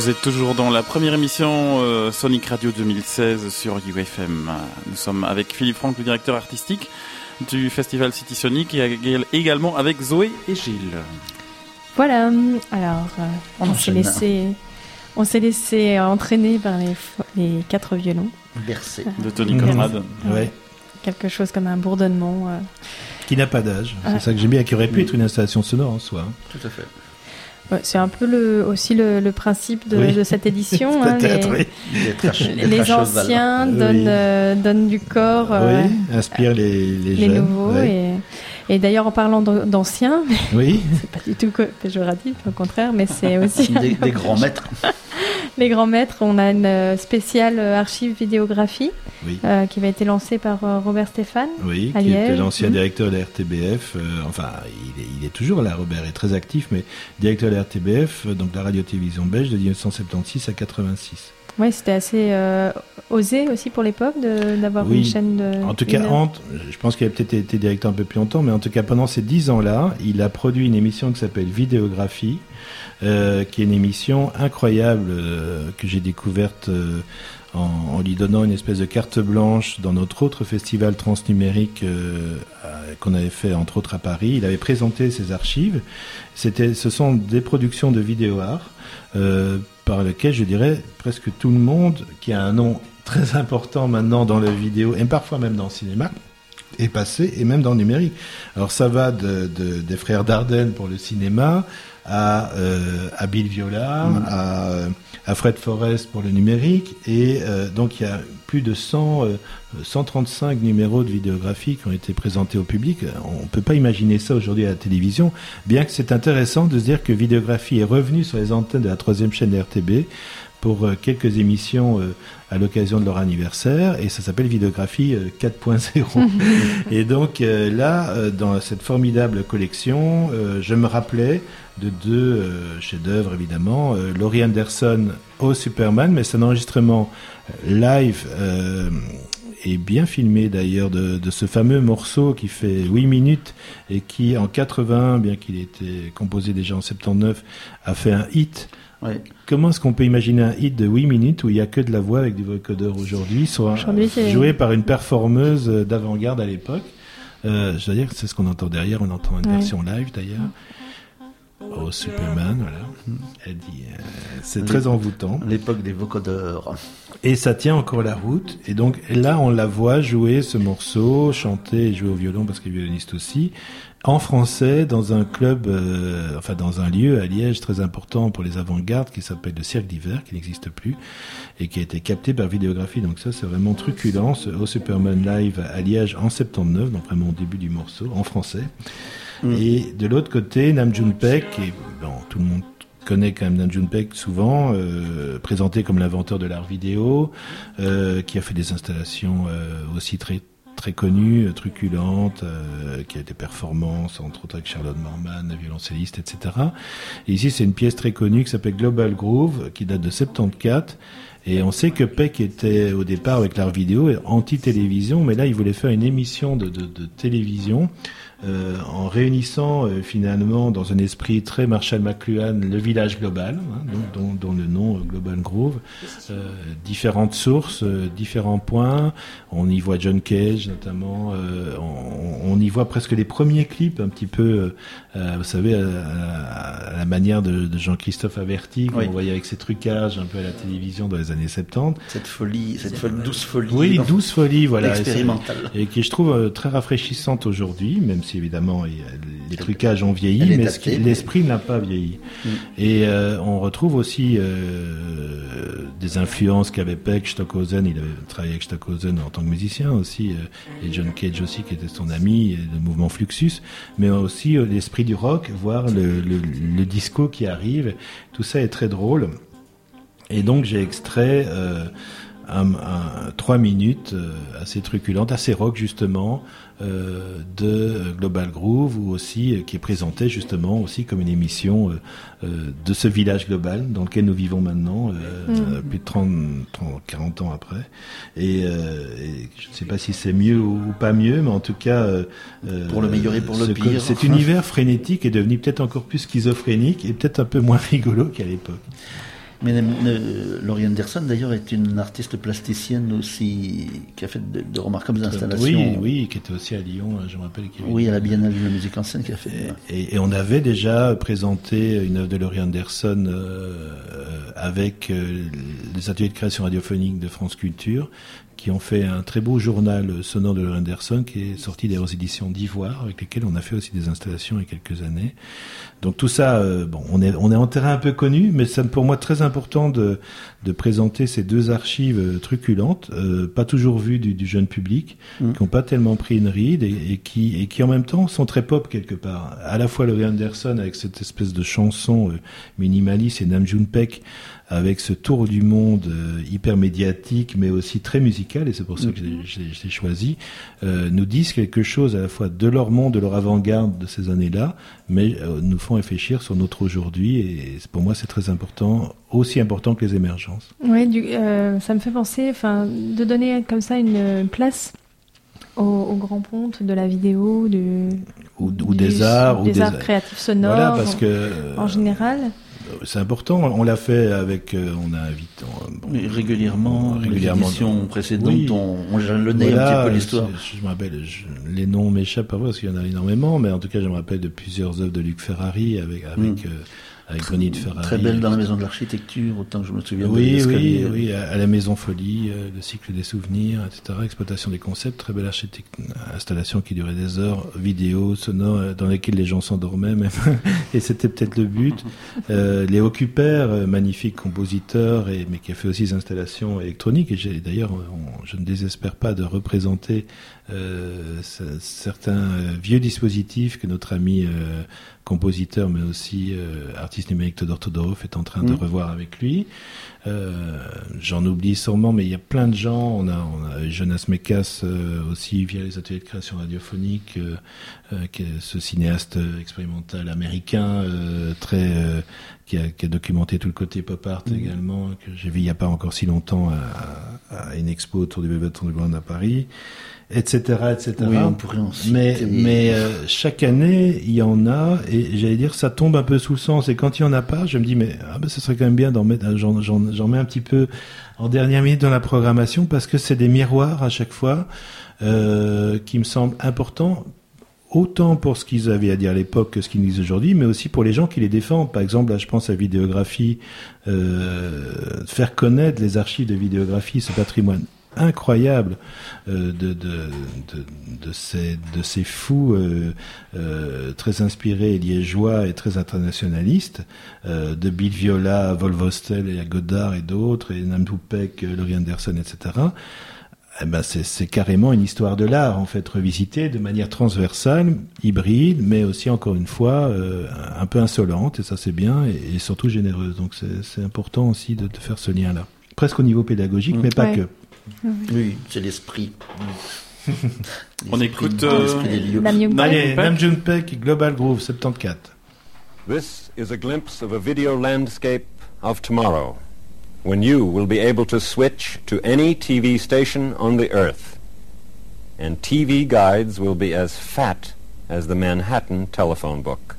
Vous êtes toujours dans la première émission euh, Sonic Radio deux mille seize sur U F M. Nous sommes avec Philippe Franck, le directeur artistique du festival City Sonic, et également avec Zoé et Gilles. Voilà, alors euh, on, on s'est laissé, on s'est laissé entraîner par les, les quatre violons. Bercé. De Tony Conrad. Ouais. Ouais. Quelque chose comme un bourdonnement. Euh... Qui n'a pas d'âge. C'est ouais. ça que j'aime bien, qui aurait pu être une installation sonore en soi. Tout à fait. Ouais, c'est un peu le, aussi le, le principe de, oui. de cette édition. hein, les, oui. les, les anciens oui. donnent, euh, donnent du corps. Euh, oui, inspirent les, les, les jeunes. nouveaux. Oui. Et, et d'ailleurs, en parlant d'anciens, oui. c'est pas du tout péjoratif, au contraire, mais c'est aussi... des, des grands maîtres. Les grands maîtres, on a une spéciale archive vidéographie oui. euh, qui va être lancée par euh, Robert Stéphane. Oui, à qui Liège. était l'ancien mmh. directeur de la R T B F. Euh, enfin, il est, il est toujours là, Robert est très actif, mais directeur de la R T B F, donc la radio-télévision belge de dix-neuf cent soixante-seize à quatre-vingt-six. Oui, c'était assez euh, osé aussi pour l'époque d'avoir oui. une chaîne de... En tout cas, entre, je pense qu'il a peut-être été directeur un peu plus longtemps, mais en tout cas, pendant ces dix ans-là, il a produit une émission qui s'appelle Vidéographie, euh, qui est une émission incroyable euh, que j'ai découverte euh, en, en lui donnant une espèce de carte blanche dans notre autre festival transnumérique euh, qu'on avait fait entre autres à Paris. Il avait présenté ses archives. C'était, ce sont des productions de vidéo art euh, par lesquelles, je dirais, presque tout le monde qui a un nom très important maintenant dans la vidéo et parfois même dans le cinéma est passé, et même dans le numérique. Alors ça va de, de, des frères Dardenne pour le cinéma à, euh, à Bill Viola, mmh. à, à Fred Forrest pour le numérique, et euh, donc il y a plus de cent, euh, cent trente-cinq numéros de vidéographie qui ont été présentés au public. On ne peut pas imaginer ça aujourd'hui à la télévision, bien que c'est intéressant de se dire que Vidéographie est revenue sur les antennes de la troisième chaîne de R T B pour euh, quelques émissions euh, à l'occasion de leur anniversaire, et ça s'appelle Vidéographie euh, quatre point zéro. Et donc euh, là, euh, dans cette formidable collection, euh, je me rappelais de deux euh, chefs-d'œuvre évidemment, euh, Laurie Anderson au Superman, mais c'est un enregistrement live euh, et bien filmé d'ailleurs de, de ce fameux morceau qui fait huit minutes et qui en quatre-vingts, bien qu'il ait été composé déjà en soixante-dix-neuf, a fait un hit. Ouais. Comment est-ce qu'on peut imaginer un hit de huit minutes où il n'y a que de la voix avec du vocodeur aujourd'hui, soit aujourd'hui, joué par une performeuse d'avant-garde à l'époque. Euh, je veux dire que c'est ce qu'on entend derrière, on entend une ouais. version live d'ailleurs. Oh, Superman, voilà. Elle dit, euh, c'est très envoûtant. L'époque des vocodeurs. Et ça tient encore la route. Et donc là, on la voit jouer ce morceau, chanter et jouer au violon parce qu'elle est violoniste aussi, en français, dans un club, euh, enfin dans un lieu à Liège très important pour les avant-gardes qui s'appelle le Cirque d'Hiver, qui n'existe plus, et qui a été capté par Vidéographie. Donc ça, c'est vraiment truculent, ce au Superman Live à Liège en soixante-dix-neuf, donc vraiment au début du morceau, en français. Mmh. Et de l'autre côté, Nam June Paik, et bon, tout le monde connaît quand même Nam June Paik souvent, euh, présenté comme l'inventeur de l'art vidéo, euh, qui a fait des installations euh, aussi très très connues, truculentes, euh, qui a des performances, entre autres avec Charlotte Morman, la violoncelliste, et cetera. Et ici, c'est une pièce très connue qui s'appelle Global Groove, qui date de soixante-quatorze. Et on sait que Paik était au départ avec l'art vidéo anti-télévision, mais là, il voulait faire une émission de, de, de télévision euh, en réunissant euh, finalement dans un esprit très Marshall McLuhan le village global, hein, dont, dont, dont le nom euh, Global Groove, euh, différentes sources, euh, différents points. On y voit John Cage notamment, euh, on, on y voit presque les premiers clips un petit peu, euh, vous savez, à, à, à la manière de, de Jean-Christophe Averty, qu'on oui. voyait avec ses trucages un peu à la télévision dans les années soixante-dix. Cette folie, cette folie, douce folie. Oui, douce folie, voilà. Expérimentale. Et, et qui, je trouve, euh, très rafraîchissante aujourd'hui, même si évidemment il, les trucages ont vieilli, mais adaptée, l'esprit mais... n'a pas vieilli. Mm. Et euh, on retrouve aussi euh, des influences qu'avait Paik, Stockhausen, il avait travaillé avec Stockhausen en tant que musicien aussi, euh, et John Cage aussi qui était son ami, le mouvement Fluxus, mais aussi euh, l'esprit du rock, voire le, le, le disco qui arrive. Tout ça est très drôle. Et donc j'ai extrait euh, un, un, trois minutes euh, assez truculentes, assez rock justement, euh, de Global Groove, ou aussi euh, qui est présenté justement aussi comme une émission euh, euh, de ce village global dans lequel nous vivons maintenant, euh, mmh. plus de trente, trente, quarante ans après. Et, euh, et je ne sais pas si c'est mieux ou, ou pas mieux, mais en tout cas, euh, pour le meilleur et pour le pire, cet univers frénétique est devenu peut-être encore plus schizophrénique et peut-être un peu moins rigolo qu'à l'époque. Mais euh, Laurie Anderson, d'ailleurs, est une artiste plasticienne aussi, qui a fait de, de remarquables installations. Oui, oui, qui était aussi à Lyon, je me rappelle. Qu'il oui, à la Biennale de la musique en scène, qui a fait. Et, et, et on avait déjà présenté une œuvre de Laurie Anderson euh, avec euh, les ateliers de création radiophonique de France Culture, qui ont fait un très beau journal sonore de Laurie Anderson, qui est sorti des éditions d'Ivoire, avec lesquelles on a fait aussi des installations il y a quelques années. Donc tout ça, euh, bon, on est on est en terrain un peu connu, mais c'est pour moi très important de de présenter ces deux archives truculentes, euh, pas toujours vues du, du jeune public, mmh. qui n'ont pas tellement pris une ride et, et qui et qui en même temps sont très pop quelque part. À la fois Laurie Anderson avec cette espèce de chanson euh, minimaliste et Nam June Paik avec ce tour du monde euh, hyper médiatique, mais aussi très musical, et c'est pour ça que mmh. je l'ai choisi, euh, nous disent quelque chose à la fois de leur monde, de leur avant-garde de ces années-là, mais euh, nous font réfléchir sur notre aujourd'hui, et pour moi c'est très important, aussi important que les émergences. Oui, du, euh, ça me fait penser, enfin, de donner comme ça une place au, au grand ponte de la vidéo, du, ou, ou du, des arts, des, ou des arts créatifs sonores, voilà, parce que, en général. C'est important, on l'a fait avec, euh, on a invité bon, oui, régulièrement, régulièrement. Les éditions précédentes, oui. on, on jalonnait voilà, un petit peu l'histoire. Je, je me rappelle, je, les noms m'échappent pas parce qu'il y en a énormément, mais en tout cas, je me rappelle de plusieurs œuvres de Luc Ferrari avec, avec, mm. euh, avec Grenade Ferrari. Très belle dans la maison de l'architecture, autant que je me souviens. Oui, de oui, oui, à, à la Maison Folie, euh, le cycle des souvenirs, et cetera. Exploitation des concepts, très belle installation qui durait des heures, vidéo, sonore, euh, dans lesquelles les gens s'endormaient même, et c'était peut-être le but. Euh, Léo Cuper, euh, magnifique compositeur, et, mais qui a fait aussi des installations électroniques, et j'ai, d'ailleurs, on, je ne désespère pas de représenter euh, certains euh, vieux dispositifs que notre ami euh, compositeur, mais aussi euh, artiste numérique Todor Todorov est en train mmh. de revoir avec lui. Euh, j'en oublie sûrement, mais il y a plein de gens. On a, on a Jonas Mekas euh, aussi via les ateliers de création radiophonique, euh, euh, qui est ce cinéaste expérimental américain euh, très euh, qui, a, qui a documenté tout le côté pop art mmh. également, que j'ai vu il n'y a pas encore si longtemps à, à une expo autour du Velvet Underground à Paris, et cetera, et cetera. Oui, on pourrait en citer. Mais, mais euh, chaque année, il y en a, et j'allais dire, ça tombe un peu sous le sens. Et quand il y en a pas, je me dis, mais ah ben, ce serait quand même bien d'en mettre. J'en, j'en, j'en mets un petit peu en dernière minute dans la programmation parce que c'est des miroirs à chaque fois euh, qui me semblent importants. Autant pour ce qu'ils avaient à dire à l'époque que ce qu'ils disent aujourd'hui, mais aussi pour les gens qui les défendent. Par exemple, là, je pense à Vidéographie, euh, faire connaître les archives de Vidéographie, ce patrimoine incroyable euh, de, de, de, de, ces, de ces fous euh, euh, très inspirés liégeois et très internationalistes, euh, de Bill Viola à Volvostel et à Godard et d'autres, et Nam June Paik, Laurie Anderson, et cetera. Eh ben c'est, c'est carrément une histoire de l'art, en fait, revisitée de manière transversale, hybride, mais aussi, encore une fois, euh, un peu insolente, et ça c'est bien, et, et surtout généreuse. Donc c'est, c'est important aussi de, de faire ce lien-là. Presque au niveau pédagogique, mmh. mais pas ouais. que. Oui, c'est l'esprit. On écoute euh, Nam June Paik, Global Groove, soixante-quatorze. This is a glimpse of a video landscape of tomorrow, when you will be able to switch to any T V station on the earth, and T V guides will be as fat as the Manhattan telephone book.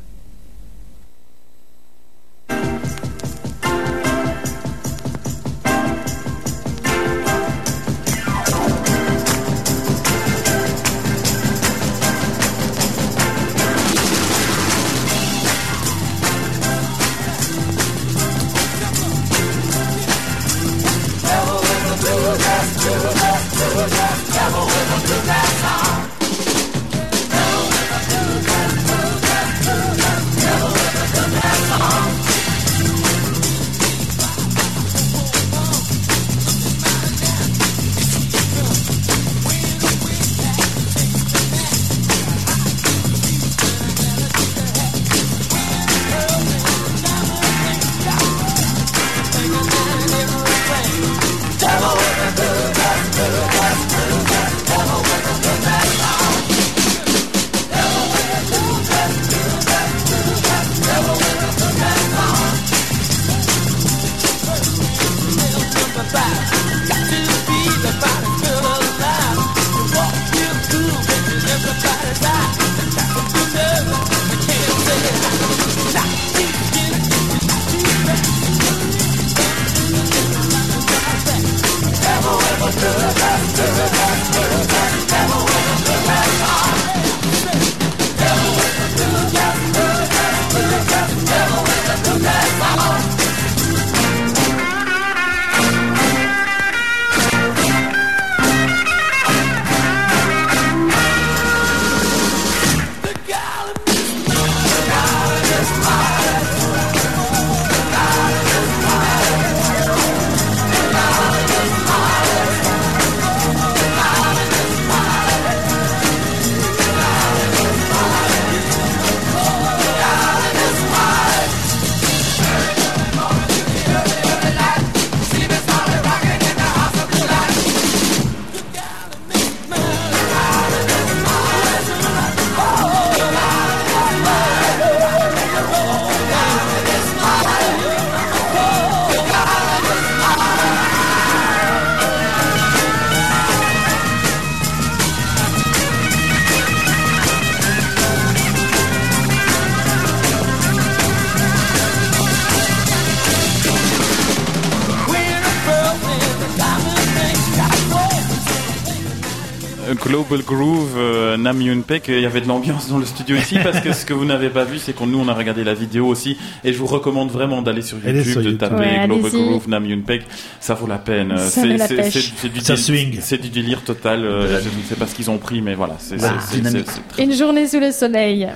Global Groove, euh, Nam Yoon Paik. Il y avait de l'ambiance dans le studio ici parce que ce que vous n'avez pas vu, c'est qu'on nous on a regardé la vidéo aussi, et je vous recommande vraiment d'aller sur YouTube, sur de YouTube. taper Ouais, Global allez-y. Groove, Nam Yoon Paik. Ça vaut la peine. Ça C'est, met la c'est, pêche. c'est, c'est du Ça déli- swing. c'est du délire total. euh, je ne sais pas ce qu'ils ont pris, mais voilà, c'est, Voilà, c'est, c'est, dynamique. c'est- c'est très- Une journée sous le soleil.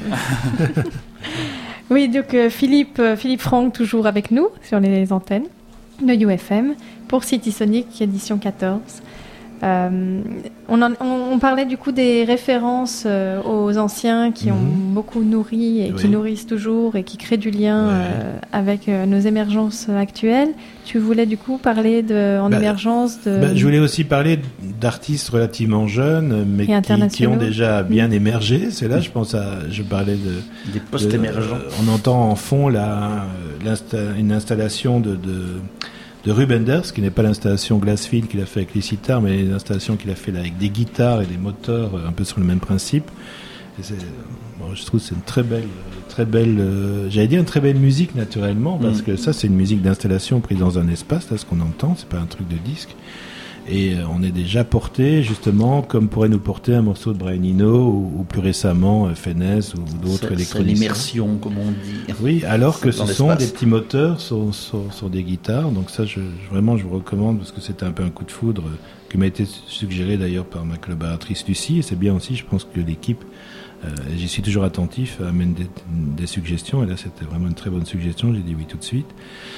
Oui, donc euh, Philippe, euh, Philippe Franck, toujours avec nous sur les antennes de U F M pour City Sonic, édition quatorze. Euh, on, en- on, on parlait du coup des références euh, aux anciens qui Mhm. ont beaucoup nourri et qui Oui. nourrissent toujours et qui créent du lien Ouais. euh, avec euh, nos émergences actuelles. Tu voulais du coup parler de, en Bah, émergence de... Ben, je voulais aussi parler d'artistes relativement jeunes, mais Et qui, qui internationaux. ont déjà bien émergé. C'est là, je pense à, je parlais de, Des de- post-émergents. euh, on entend en fond là euh, l'insta- une installation de, de, de Rubenders, qui n'est pas l'installation Glassfield qu'il a fait avec les sitars, mais l'installation qu'il a fait là avec des guitares et des moteurs, euh, un peu sur le même principe. Et c'est, bon, je trouve que c'est une très belle, très belle, euh, j'allais dire une très belle musique naturellement, parce Mm. que ça c'est une musique d'installation prise dans un espace, là ce qu'on entend, c'est pas un truc de disque. Et euh, on est déjà porté justement comme pourrait nous porter un morceau de Brian Eno ou, ou plus récemment euh, Fenez ou d'autres C'est- C'est électroniciens. l'immersion, comme on dit. Oui, alors que Dans ce sont l'espace. des petits moteurs sur, sur, sur des guitares. Donc ça, je, je- vraiment, je vous recommande parce que c'était un peu un coup de foudre euh, qui m'a été suggéré d'ailleurs par ma collaboratrice Lucie. Et c'est bien aussi, je pense que l'équipe, euh, et j'y suis toujours attentif, amène des, des suggestions. Et là, c'était vraiment une très bonne suggestion. J'ai dit oui tout de suite.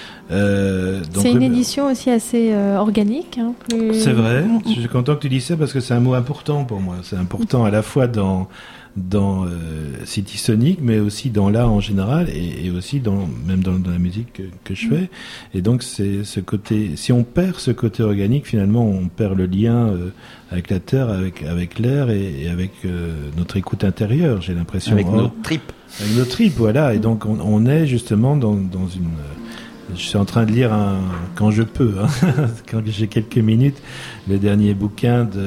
Euh, donc, C'est une euh, édition aussi assez euh, organique. Hein, plus- C'est vrai. Mm, Je suis content que tu dises ça parce que c'est un mot important pour moi. C'est important à la fois dans dans euh, City Sonic, mais aussi dans l'art en général et, et aussi dans même dans, dans la musique que, que je fais. Et donc c'est ce côté. Si on perd ce côté organique, finalement, on perd le lien euh, avec la terre, avec avec l'air et, et avec euh, notre écoute intérieure. J'ai l'impression. Avec Or, nos tripes. avec nos tripes, voilà. Et donc on, on est justement dans dans une euh, je suis en train de lire un, quand je peux, hein, quand j'ai quelques minutes, le dernier bouquin de,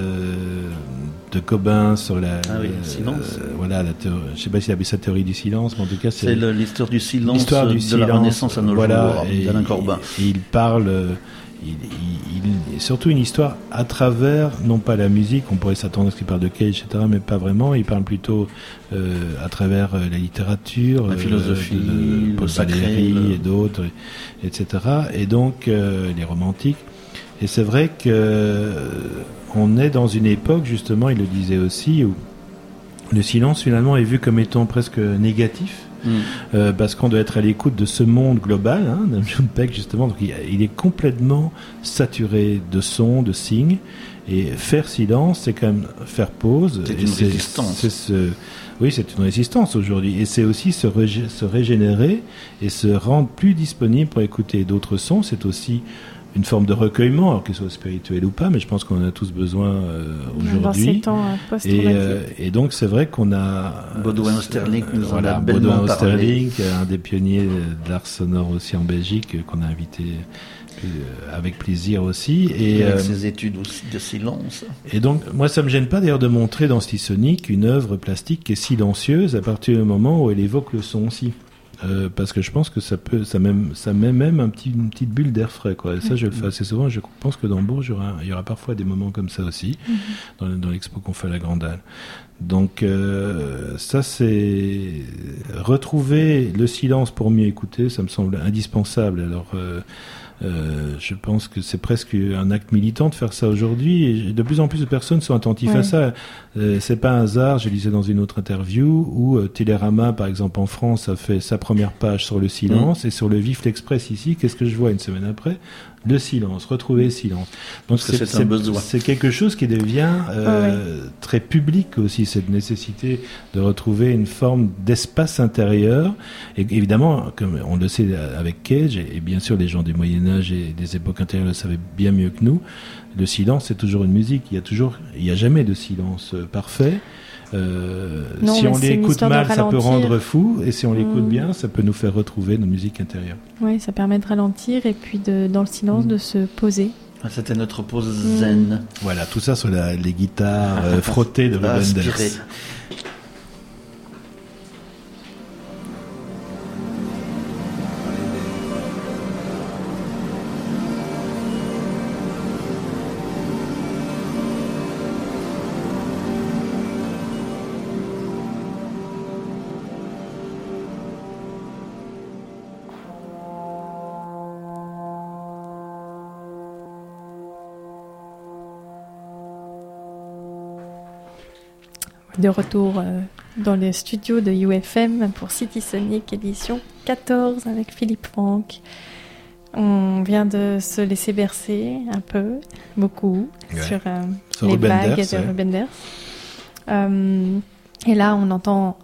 de Cobain sur la, Ah oui, euh, le silence. euh, voilà, la théorie, je sais pas s'il appelle ça théorie du silence, mais en tout cas c'est, C'est le- l'histoire du silence l'histoire du de silence, la Renaissance à nos voilà, jours, et, d'Alain Corbin. et il parle, euh, il, il, il- surtout une histoire à travers, non pas la musique, on pourrait s'attendre à ce qu'il parle de Cage, et cetera, mais pas vraiment. Il parle plutôt euh, à travers euh, la littérature, La euh, philosophie, de, le Paul sacré, Valéry le- et d'autres, et cetera. Et donc euh, les romantiques. Et c'est vrai que euh, on est dans une époque, justement, il le disait aussi, où le silence finalement est vu comme étant presque négatif. Mm. Euh, parce qu'on doit être à l'écoute de ce monde global, hein, Nam Yoon Paik justement, donc il, il est complètement saturé de sons, de signes, et faire silence, c'est quand même faire pause. C'est et une résistance. c'est ce, oui, c'est une résistance aujourd'hui, et c'est aussi se, régé- se régénérer et se rendre plus disponible pour écouter d'autres sons. C'est aussi une forme de recueillement, alors qu'il soit spirituel ou pas, mais je pense qu'on en a tous besoin euh, Dans ces aujourd'hui. temps euh, Et, post-traumatique. euh, et donc c'est vrai qu'on a Baudouin euh, Austerlitz nous en voilà, a bellement Baudouin parlé. Austerlitz, un des pionniers de l'art sonore aussi en Belgique, euh, qu'on a invité euh, avec plaisir aussi. Et, avec euh, ses études aussi de silence. et donc moi ça me gêne pas d'ailleurs de montrer dans City Sonic une œuvre plastique qui est silencieuse à partir du moment où elle évoque le son aussi. Euh, parce que je pense que ça peut, ça même, ça met même un petit, une petite bulle d'air frais, quoi. Et ça, je le fais assez souvent. Je pense que dans Bourges, il y aura, il y aura parfois des moments comme ça aussi, Mhm. dans, dans l'expo qu'on fait à la Grande Halle. Donc, euh, ça, c'est retrouver le silence pour mieux écouter. Ça me semble indispensable. Alors, euh, euh, je pense que c'est presque un acte militant de faire ça aujourd'hui, et de plus en plus de personnes sont attentives Ouais. à ça. Euh, c'est pas un hasard, je lisais dans une autre interview où euh, Télérama, par exemple en France, a fait sa première page sur le silence, et sur le Vif l'Express ici, qu'est-ce que je vois une semaine après? Le silence, retrouver le silence. Donc Parce que c'est un besoin. c'est quelque chose qui devient euh, très public aussi, cette nécessité de retrouver une forme d'espace intérieur. Et évidemment, comme on le sait avec Cage, et, et bien sûr les gens du Moyen-Âge et des époques antérieures le savaient bien mieux que nous, le silence c'est toujours une musique. Il y a toujours, il y a jamais de silence euh, parfait. Euh, Non, si mais on c'est une l'écoute histoire de mal, ça peut ralentir. rendre fou, et si on l'écoute Mm. bien, ça peut nous faire retrouver notre musique intérieure. Oui, ça permet de ralentir et puis de, dans le silence Mm. de se poser. Ah, c'était notre pause Mm. zen. Voilà, tout ça sur la- les guitares euh, frottées de Ruben Inspiré. Ders. de retour euh, dans les studios de U F M pour City Sonic édition quatorze avec Philippe Franck. On vient de se laisser bercer un peu, beaucoup, ouais. sur euh, les Ruben vagues Ders, de ouais. Ruben Ders. Euh, et là, on entend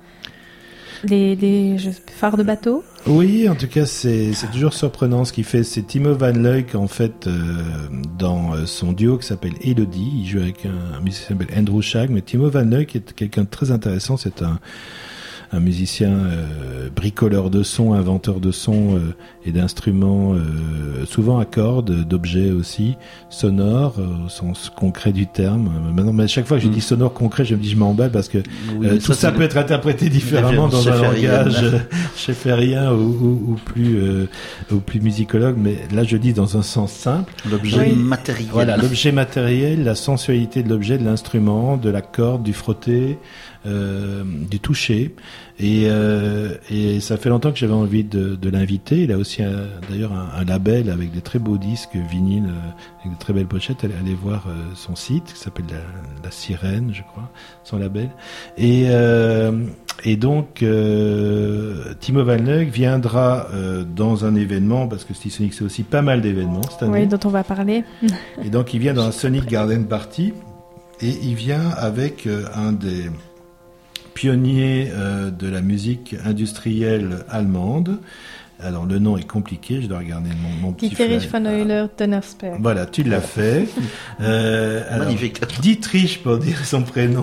les, les je, phares de bateau. Oui, en tout cas, c'est, c'est toujours surprenant ce qu'il fait. C'est Timo Van Leuk, en fait, euh, dans son duo qui s'appelle Elodie. Il joue avec un, un musicien qui s'appelle Andrew Shag. Mais Timo Van Leuk est quelqu'un de très intéressant. C'est un, un musicien euh, bricoleur de sons, inventeur de sons euh, et d'instruments, euh, souvent à cordes, d'objets aussi, sonores, euh, au sens concret du terme. Maintenant, mais à chaque fois que je dis sonore concret, je me dis je m'emballe parce que oui, euh, tout ça, ça peut être interprété différemment dans un langage schefferien ou, ou, ou plus euh, ou plus musicologue. Mais là, je dis dans un sens simple. L'objet oui. matériel. Voilà, l'objet matériel, la sensualité de l'objet, de l'instrument, de la corde, du frotté. Euh, du toucher et, euh, et ça fait longtemps que j'avais envie de, de l'inviter. Il a aussi un, d'ailleurs un, un label avec des très beaux disques vinyles euh, avec de très belles pochettes. Allez, allez voir euh, son site qui s'appelle la, la Sirène, je crois, son label. Et, euh, et donc euh, Timo Van Leuk viendra euh, dans un événement parce que City Sonic c'est aussi pas mal d'événements cette année. Oui, dont on va parler. Et donc il vient dans un Sonic Garden Party et il vient avec euh, un des pionnier euh, de la musique industrielle allemande. Alors le nom est compliqué, je dois regarder mon, mon petit Dietrich frère. von Euler Donnersberg. Voilà, tu l'as fait. Euh, alors, magnifique. Dietrich pour dire son prénom,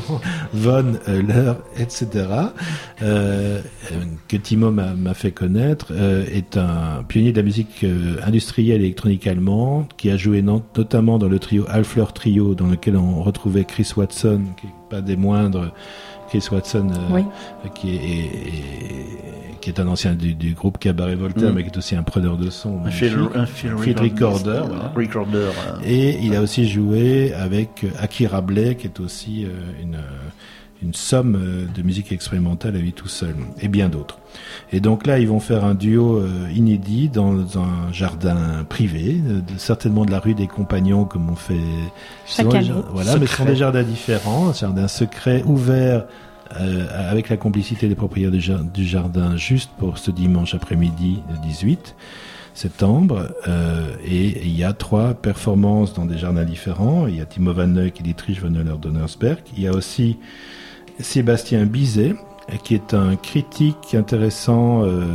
von Euler, et cetera. Euh, que Timo m'a, m'a fait connaître, euh, est un pionnier de la musique euh, industrielle et électronique allemande, qui a joué not- notamment dans le trio Halfler Trio, dans lequel on retrouvait Chris Watson, qui n'est pas des moindres. Chris Watson, euh, oui. qui, est, est, est, qui est un ancien du, du groupe Cabaret Voltaire, mmh. mais qui est aussi un preneur de son. Un field, un field, field recorder. Voilà. recorder euh. Et il a aussi joué avec Akira Bley, qui est aussi euh, une, une somme de musique expérimentale à lui tout seul, et bien d'autres. Et donc là, ils vont faire un duo euh, inédit dans un jardin privé, de, de, certainement de la rue des Compagnons, comme on fait chaque année. Jardins, voilà, secret. Mais ce sont des jardins différents, un jardin secret, ouvert, euh, avec la complicité des propriétaires du, jar- du jardin, juste pour ce dimanche après-midi dix-huit septembre. Euh, et il y a trois performances dans des jardins différents. Il y a Timo Van Leuk et Dietrich von Euler Donnersberg. Il y a aussi Sébastien Bizet, qui est un critique intéressant euh,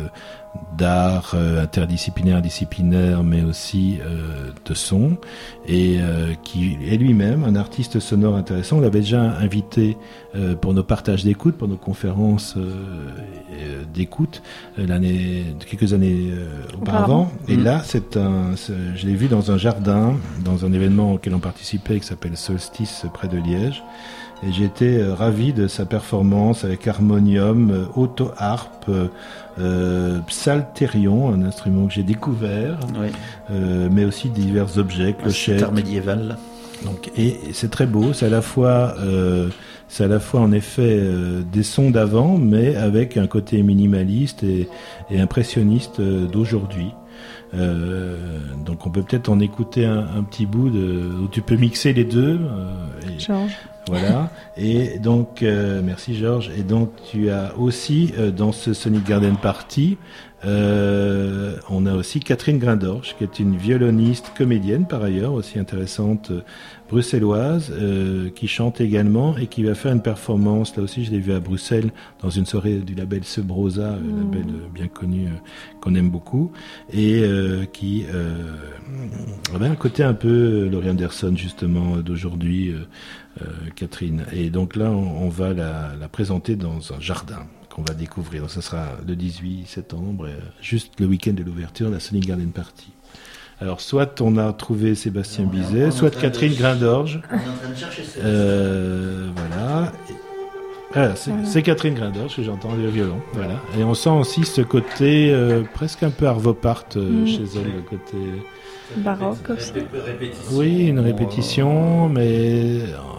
d'art euh, interdisciplinaire, disciplinaire, mais aussi euh, de son, et euh, qui est lui-même un artiste sonore intéressant. On l'avait déjà invité euh, pour nos partages d'écoute, pour nos conférences euh, d'écoute euh, l'année, quelques années euh, auparavant. Mmh. Et là, c'est un, c'est, je l'ai vu dans un jardin, dans un événement auquel on participait, qui s'appelle Solstice près de Liège. Et j'ai été euh, ravi de sa performance avec harmonium, euh, auto-harpe, euh, psalterion, un instrument que j'ai découvert, oui. euh, mais aussi divers objets, clochettes. Un médiéval. Donc, et, et c'est très beau, c'est à la fois, euh, c'est à la fois en effet euh, des sons d'avant, mais avec un côté minimaliste et, et impressionniste euh, d'aujourd'hui. Euh, donc on peut peut-être en écouter un, un petit bout de, où tu peux mixer les deux. Euh, et, Georges. Voilà. Et donc, euh, merci Georges. Et donc, tu as aussi euh, dans ce Sonic Garden Party, euh, on a aussi Catherine Grindorge, qui est une violoniste comédienne par ailleurs, aussi intéressante, euh, bruxelloise, euh, qui chante également et qui va faire une performance. Là aussi, je l'ai vue à Bruxelles dans une soirée du label Sebrosa, mmh. euh, label bien connu euh, qu'on aime beaucoup, et euh, qui euh, avait un côté un peu Laurie Anderson justement d'aujourd'hui. Euh, Euh, Catherine. Et donc là, on, on va la, la présenter dans un jardin qu'on va découvrir. Donc, ça sera le dix-huit septembre, euh, juste le week-end de l'ouverture, la Sonic Garden Party. Alors, soit on a trouvé Sébastien Bizet, soit Catherine de... Grindorge. On est en train de chercher Sébastien. Euh, voilà. Et... Voilà, c'est, c'est Catherine Grindorge que j'entends le violon. Voilà. Et on sent aussi ce côté euh, presque un peu Arvo Part euh, mm. chez elle, le côté baroque aussi. Oui, une répétition, mais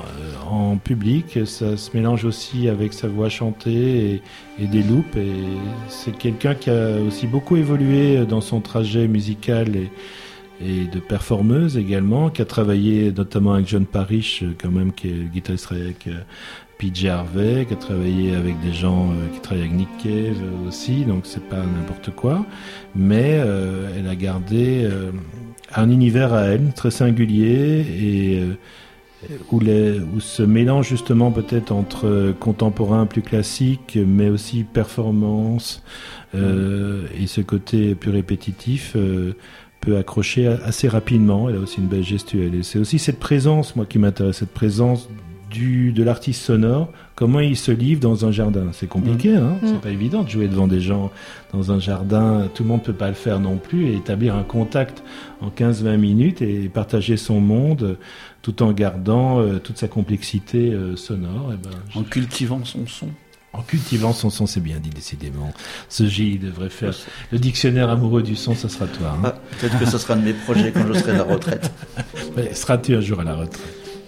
en public, ça se mélange aussi avec sa voix chantée et, et des loops. Et c'est quelqu'un qui a aussi beaucoup évolué dans son trajet musical et, et de performeuse également, qui a travaillé notamment avec John Parrish, quand même, qui est guitariste avec P J Harvey, qui a travaillé avec des gens euh, qui travaillent avec Nick Cave euh, aussi, donc c'est pas n'importe quoi. Mais euh, elle a gardé euh, un univers à elle, très singulier, et euh, où, les, où se mélange justement peut-être entre contemporain plus classique, mais aussi performance, euh, mmh. et ce côté plus répétitif euh, peut accrocher assez rapidement. Elle a aussi une belle gestuelle. Et c'est aussi cette présence, moi, qui m'intéresse, cette présence du, de l'artiste sonore, comment il se livre dans un jardin. C'est compliqué, mmh. hein, mmh. c'est pas évident de jouer devant des gens dans un jardin, tout le monde peut pas le faire non plus, et établir un contact en quinze à vingt minutes et partager son monde tout en gardant euh, toute sa complexité euh, sonore. Et ben, en je... cultivant son son. En cultivant son son, c'est bien dit, décidément. Ce J devrait faire le dictionnaire amoureux du son, ça sera toi. Hein. Ah, peut-être que ce sera un de mes projets quand je serai à la retraite. Mais seras-tu un jour à la retraite?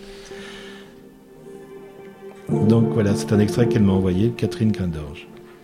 Donc voilà, c'est un extrait qu'elle m'a envoyé de Catherine Grindorge.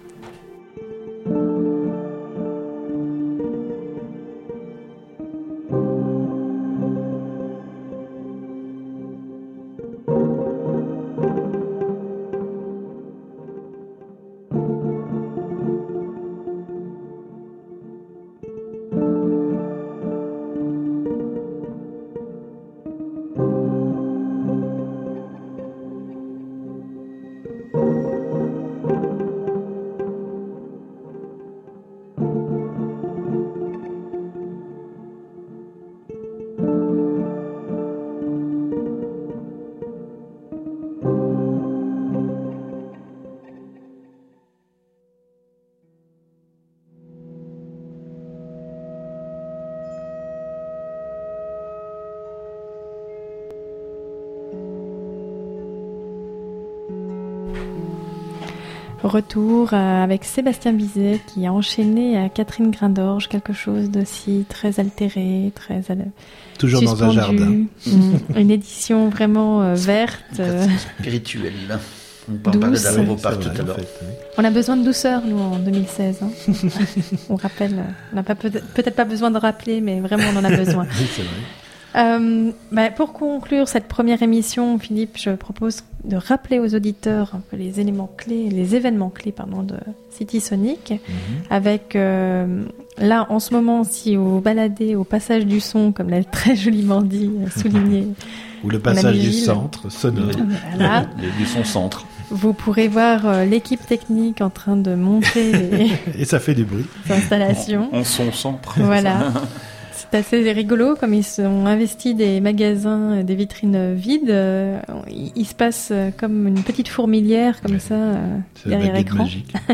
Retour avec Sébastien Bizet qui a enchaîné à Catherine Grindorge quelque chose d'aussi très altéré, très al... toujours suspendu. Dans un jardin. Mmh, une édition vraiment euh, verte, euh, spirituelle. On parlait d'aéroport tout à l'heure. On a besoin de douceur nous en deux mille seize. Hein. On rappelle, on n'a pas peut-être, peut-être pas besoin de rappeler, mais vraiment on en a besoin. Oui, c'est vrai. Euh, bah, pour conclure cette première émission, Philippe, je propose de rappeler aux auditeurs un peu les éléments clés, les événements clés, pardon, de City Sonic, mm-hmm. avec euh, là en ce moment, si vous baladez au passage du son, comme l'a très joliment dit, souligné, ou le passage du centre sonore, voilà. du son centre. Vous pourrez voir euh, l'équipe technique en train de monter les et ça fait du bruit. Installations. En, en son centre. Voilà. C'est assez rigolo, comme ils ont investi des magasins, des vitrines vides, euh, il, il se passe comme une petite fourmilière comme ouais. ça euh, derrière l'écran.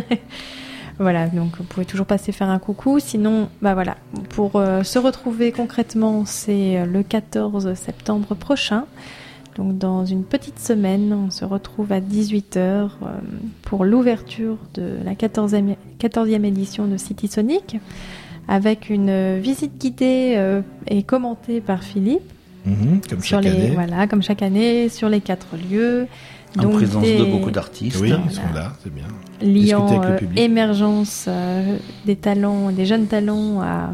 Voilà, donc vous pouvez toujours passer faire un coucou. Sinon, bah voilà, pour euh, se retrouver concrètement, c'est le quatorze septembre prochain. Donc dans une petite semaine, on se retrouve à dix-huit heures euh, pour l'ouverture de la quatorzième, quatorzième édition de City Sonic, avec une visite guidée euh, et commentée par Philippe. Mmh, comme sur chaque les, année. Voilà, comme chaque année, sur les quatre lieux. En donc présence des, de beaucoup d'artistes. Oui, voilà. ils sont là, c'est bien. Liant euh, émergence euh, des talents, des jeunes talents à,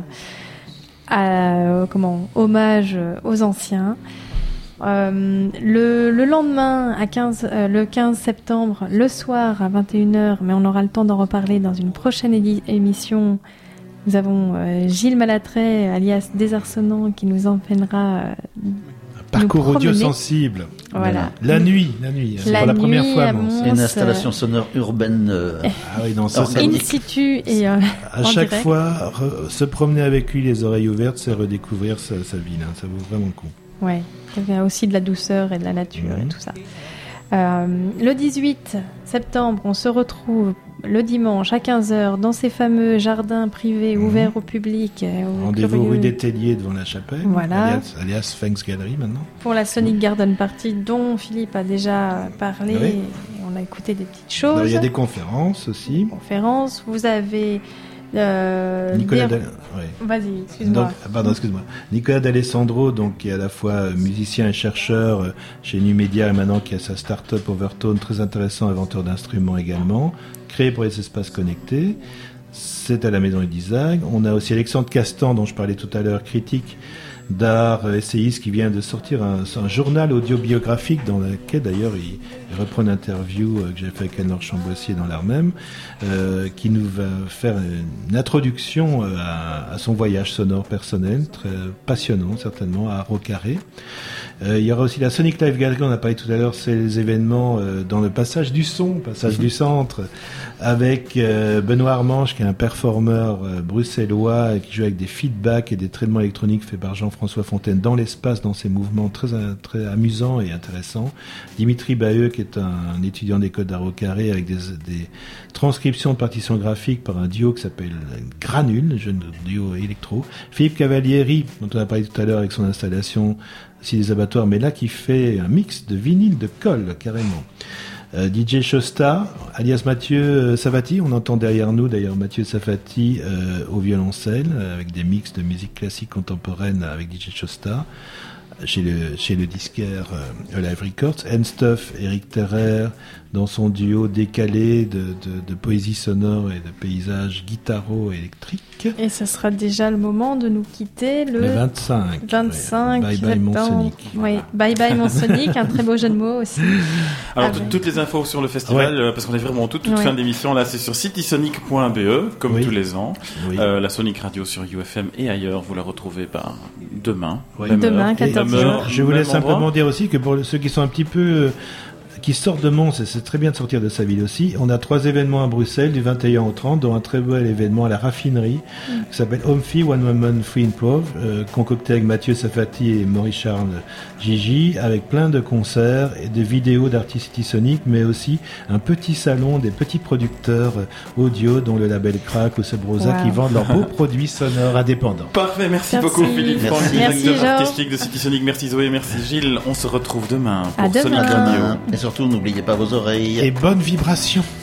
à euh, comment, hommage aux anciens. Euh, le, le lendemain, à quinze, euh, le quinze septembre, le soir à vingt et une heures, mais on aura le temps d'en reparler dans une prochaine édi- émission. Nous avons euh, Gilles Malatray, alias Désarçonnant, qui nous emmènera euh, parcours audio sensible. Voilà. La nuit, la nuit. La pour la nuit première fois, Mons, c'est une installation sonore urbaine. Euh, ah oui, non, ça, ça in situ et euh, à chaque direct. fois, re, se promener avec lui les oreilles ouvertes, c'est redécouvrir sa, sa ville. Hein. Ça vaut vraiment le coup. Ouais, il y a aussi de la douceur et de la nature mmh. et tout ça. Euh, le dix-huit septembre, on se retrouve le dimanche à quinze heures dans ces fameux jardins privés mmh. ouverts au public. Rendez-vous rue des Telliers devant la chapelle, voilà. alias, alias Sphinx Gallery maintenant. Pour la Sonic Garden Party dont Philippe a déjà parlé, oui. et on a écouté des petites choses. Alors, il y a des conférences aussi. Conférences, vous avez... Euh, Nicolas des... Dal... ouais. Vas-y, excuse-moi. Donc, pardon, excuse-moi. Nicolas D'Alessandro, donc, qui est à la fois musicien et chercheur euh, chez Numedia et maintenant qui a sa start-up Overtone, très intéressant, inventeur d'instruments également, créé pour les espaces connectés. C'est à la Maison du Design. On a aussi Alexandre Castan, dont je parlais tout à l'heure, critique d'art, essayiste, qui vient de sortir un, un journal audio-biographique dans lequel d'ailleurs il, il reprend une interview que j'ai fait avec Anne-Laure Chamboissier dans l'art même, euh, qui nous va faire une introduction à, à son voyage sonore personnel, très passionnant certainement, à Arrocarré. Euh, il y aura aussi la Sonic Live Gallery, on a parlé tout à l'heure, c'est les événements euh, dans le passage du son, passage du centre, avec euh, Benoît Armange, qui est un performeur euh, bruxellois, et qui joue avec des feedbacks et des traitements électroniques faits par Jean-François Fontaine dans l'espace, dans ses mouvements très, très amusants et intéressants. Dimitri Baheux, qui est un, un étudiant d'école d'Arrocaré, avec des, des transcriptions de partitions graphiques par un duo qui s'appelle Granule, le jeune duo électro. Philippe Cavalieri, dont on a parlé tout à l'heure avec son installation aussi des abattoirs, mais là qui fait un mix de vinyle de colle, carrément. Euh, D J Shosta, alias Mathieu Savati, on entend derrière nous d'ailleurs Mathieu Savati euh, au violoncelle, avec des mix de musique classique contemporaine avec D J Shosta, chez le, chez le disquaire euh, Live Records. N-Stuff, Eric Terrer, dans son duo décalé de, de, de poésie sonore et de paysages guitaro-électriques. Et ce sera déjà le moment de nous quitter le, le vingt-cinq. vingt-cinq Ouais. Bye bye Monsonic. Oui, bye bye Monsonic, un très beau jeu de mots aussi. Alors, Ah, t- ouais. toutes les infos sur le festival, Ouais. euh, parce qu'on est vraiment en toute, toute Ouais. fin d'émission, là, c'est sur citysonic point b e, comme Oui. tous les ans. Oui. Euh, la Sonic Radio sur U F M et ailleurs, vous la retrouvez bah, demain. Oui. Même Demain, heure, quatorze même heures. heure, Je voulais même simplement endroit. dire aussi que pour ceux qui sont un petit peu euh, qui sortent de Mons, et c'est très bien de sortir de sa ville aussi, on a trois événements à Bruxelles du vingt et un au trente, dont un très bel événement à la raffinerie Mm. qui s'appelle Omfi One Woman Free Improv, euh, concocté avec Mathieu Safati et Maurice Charles Gigi, avec plein de concerts et des vidéos d'artistes Citysonic, mais aussi un petit salon des petits producteurs euh, audio, dont le label Crack ou Sebrosa, Wow. qui vendent leurs beaux produits sonores indépendants. Parfait, merci, Merci. beaucoup Philippe Merci. Franck, Merci, directeur Georges. artistique de Citysonic. Merci Zoé, merci Gilles. On se retrouve demain pour À demain. Sonic À Radio. demain. Et surtout, n'oubliez pas vos oreilles. Et bonne vibration.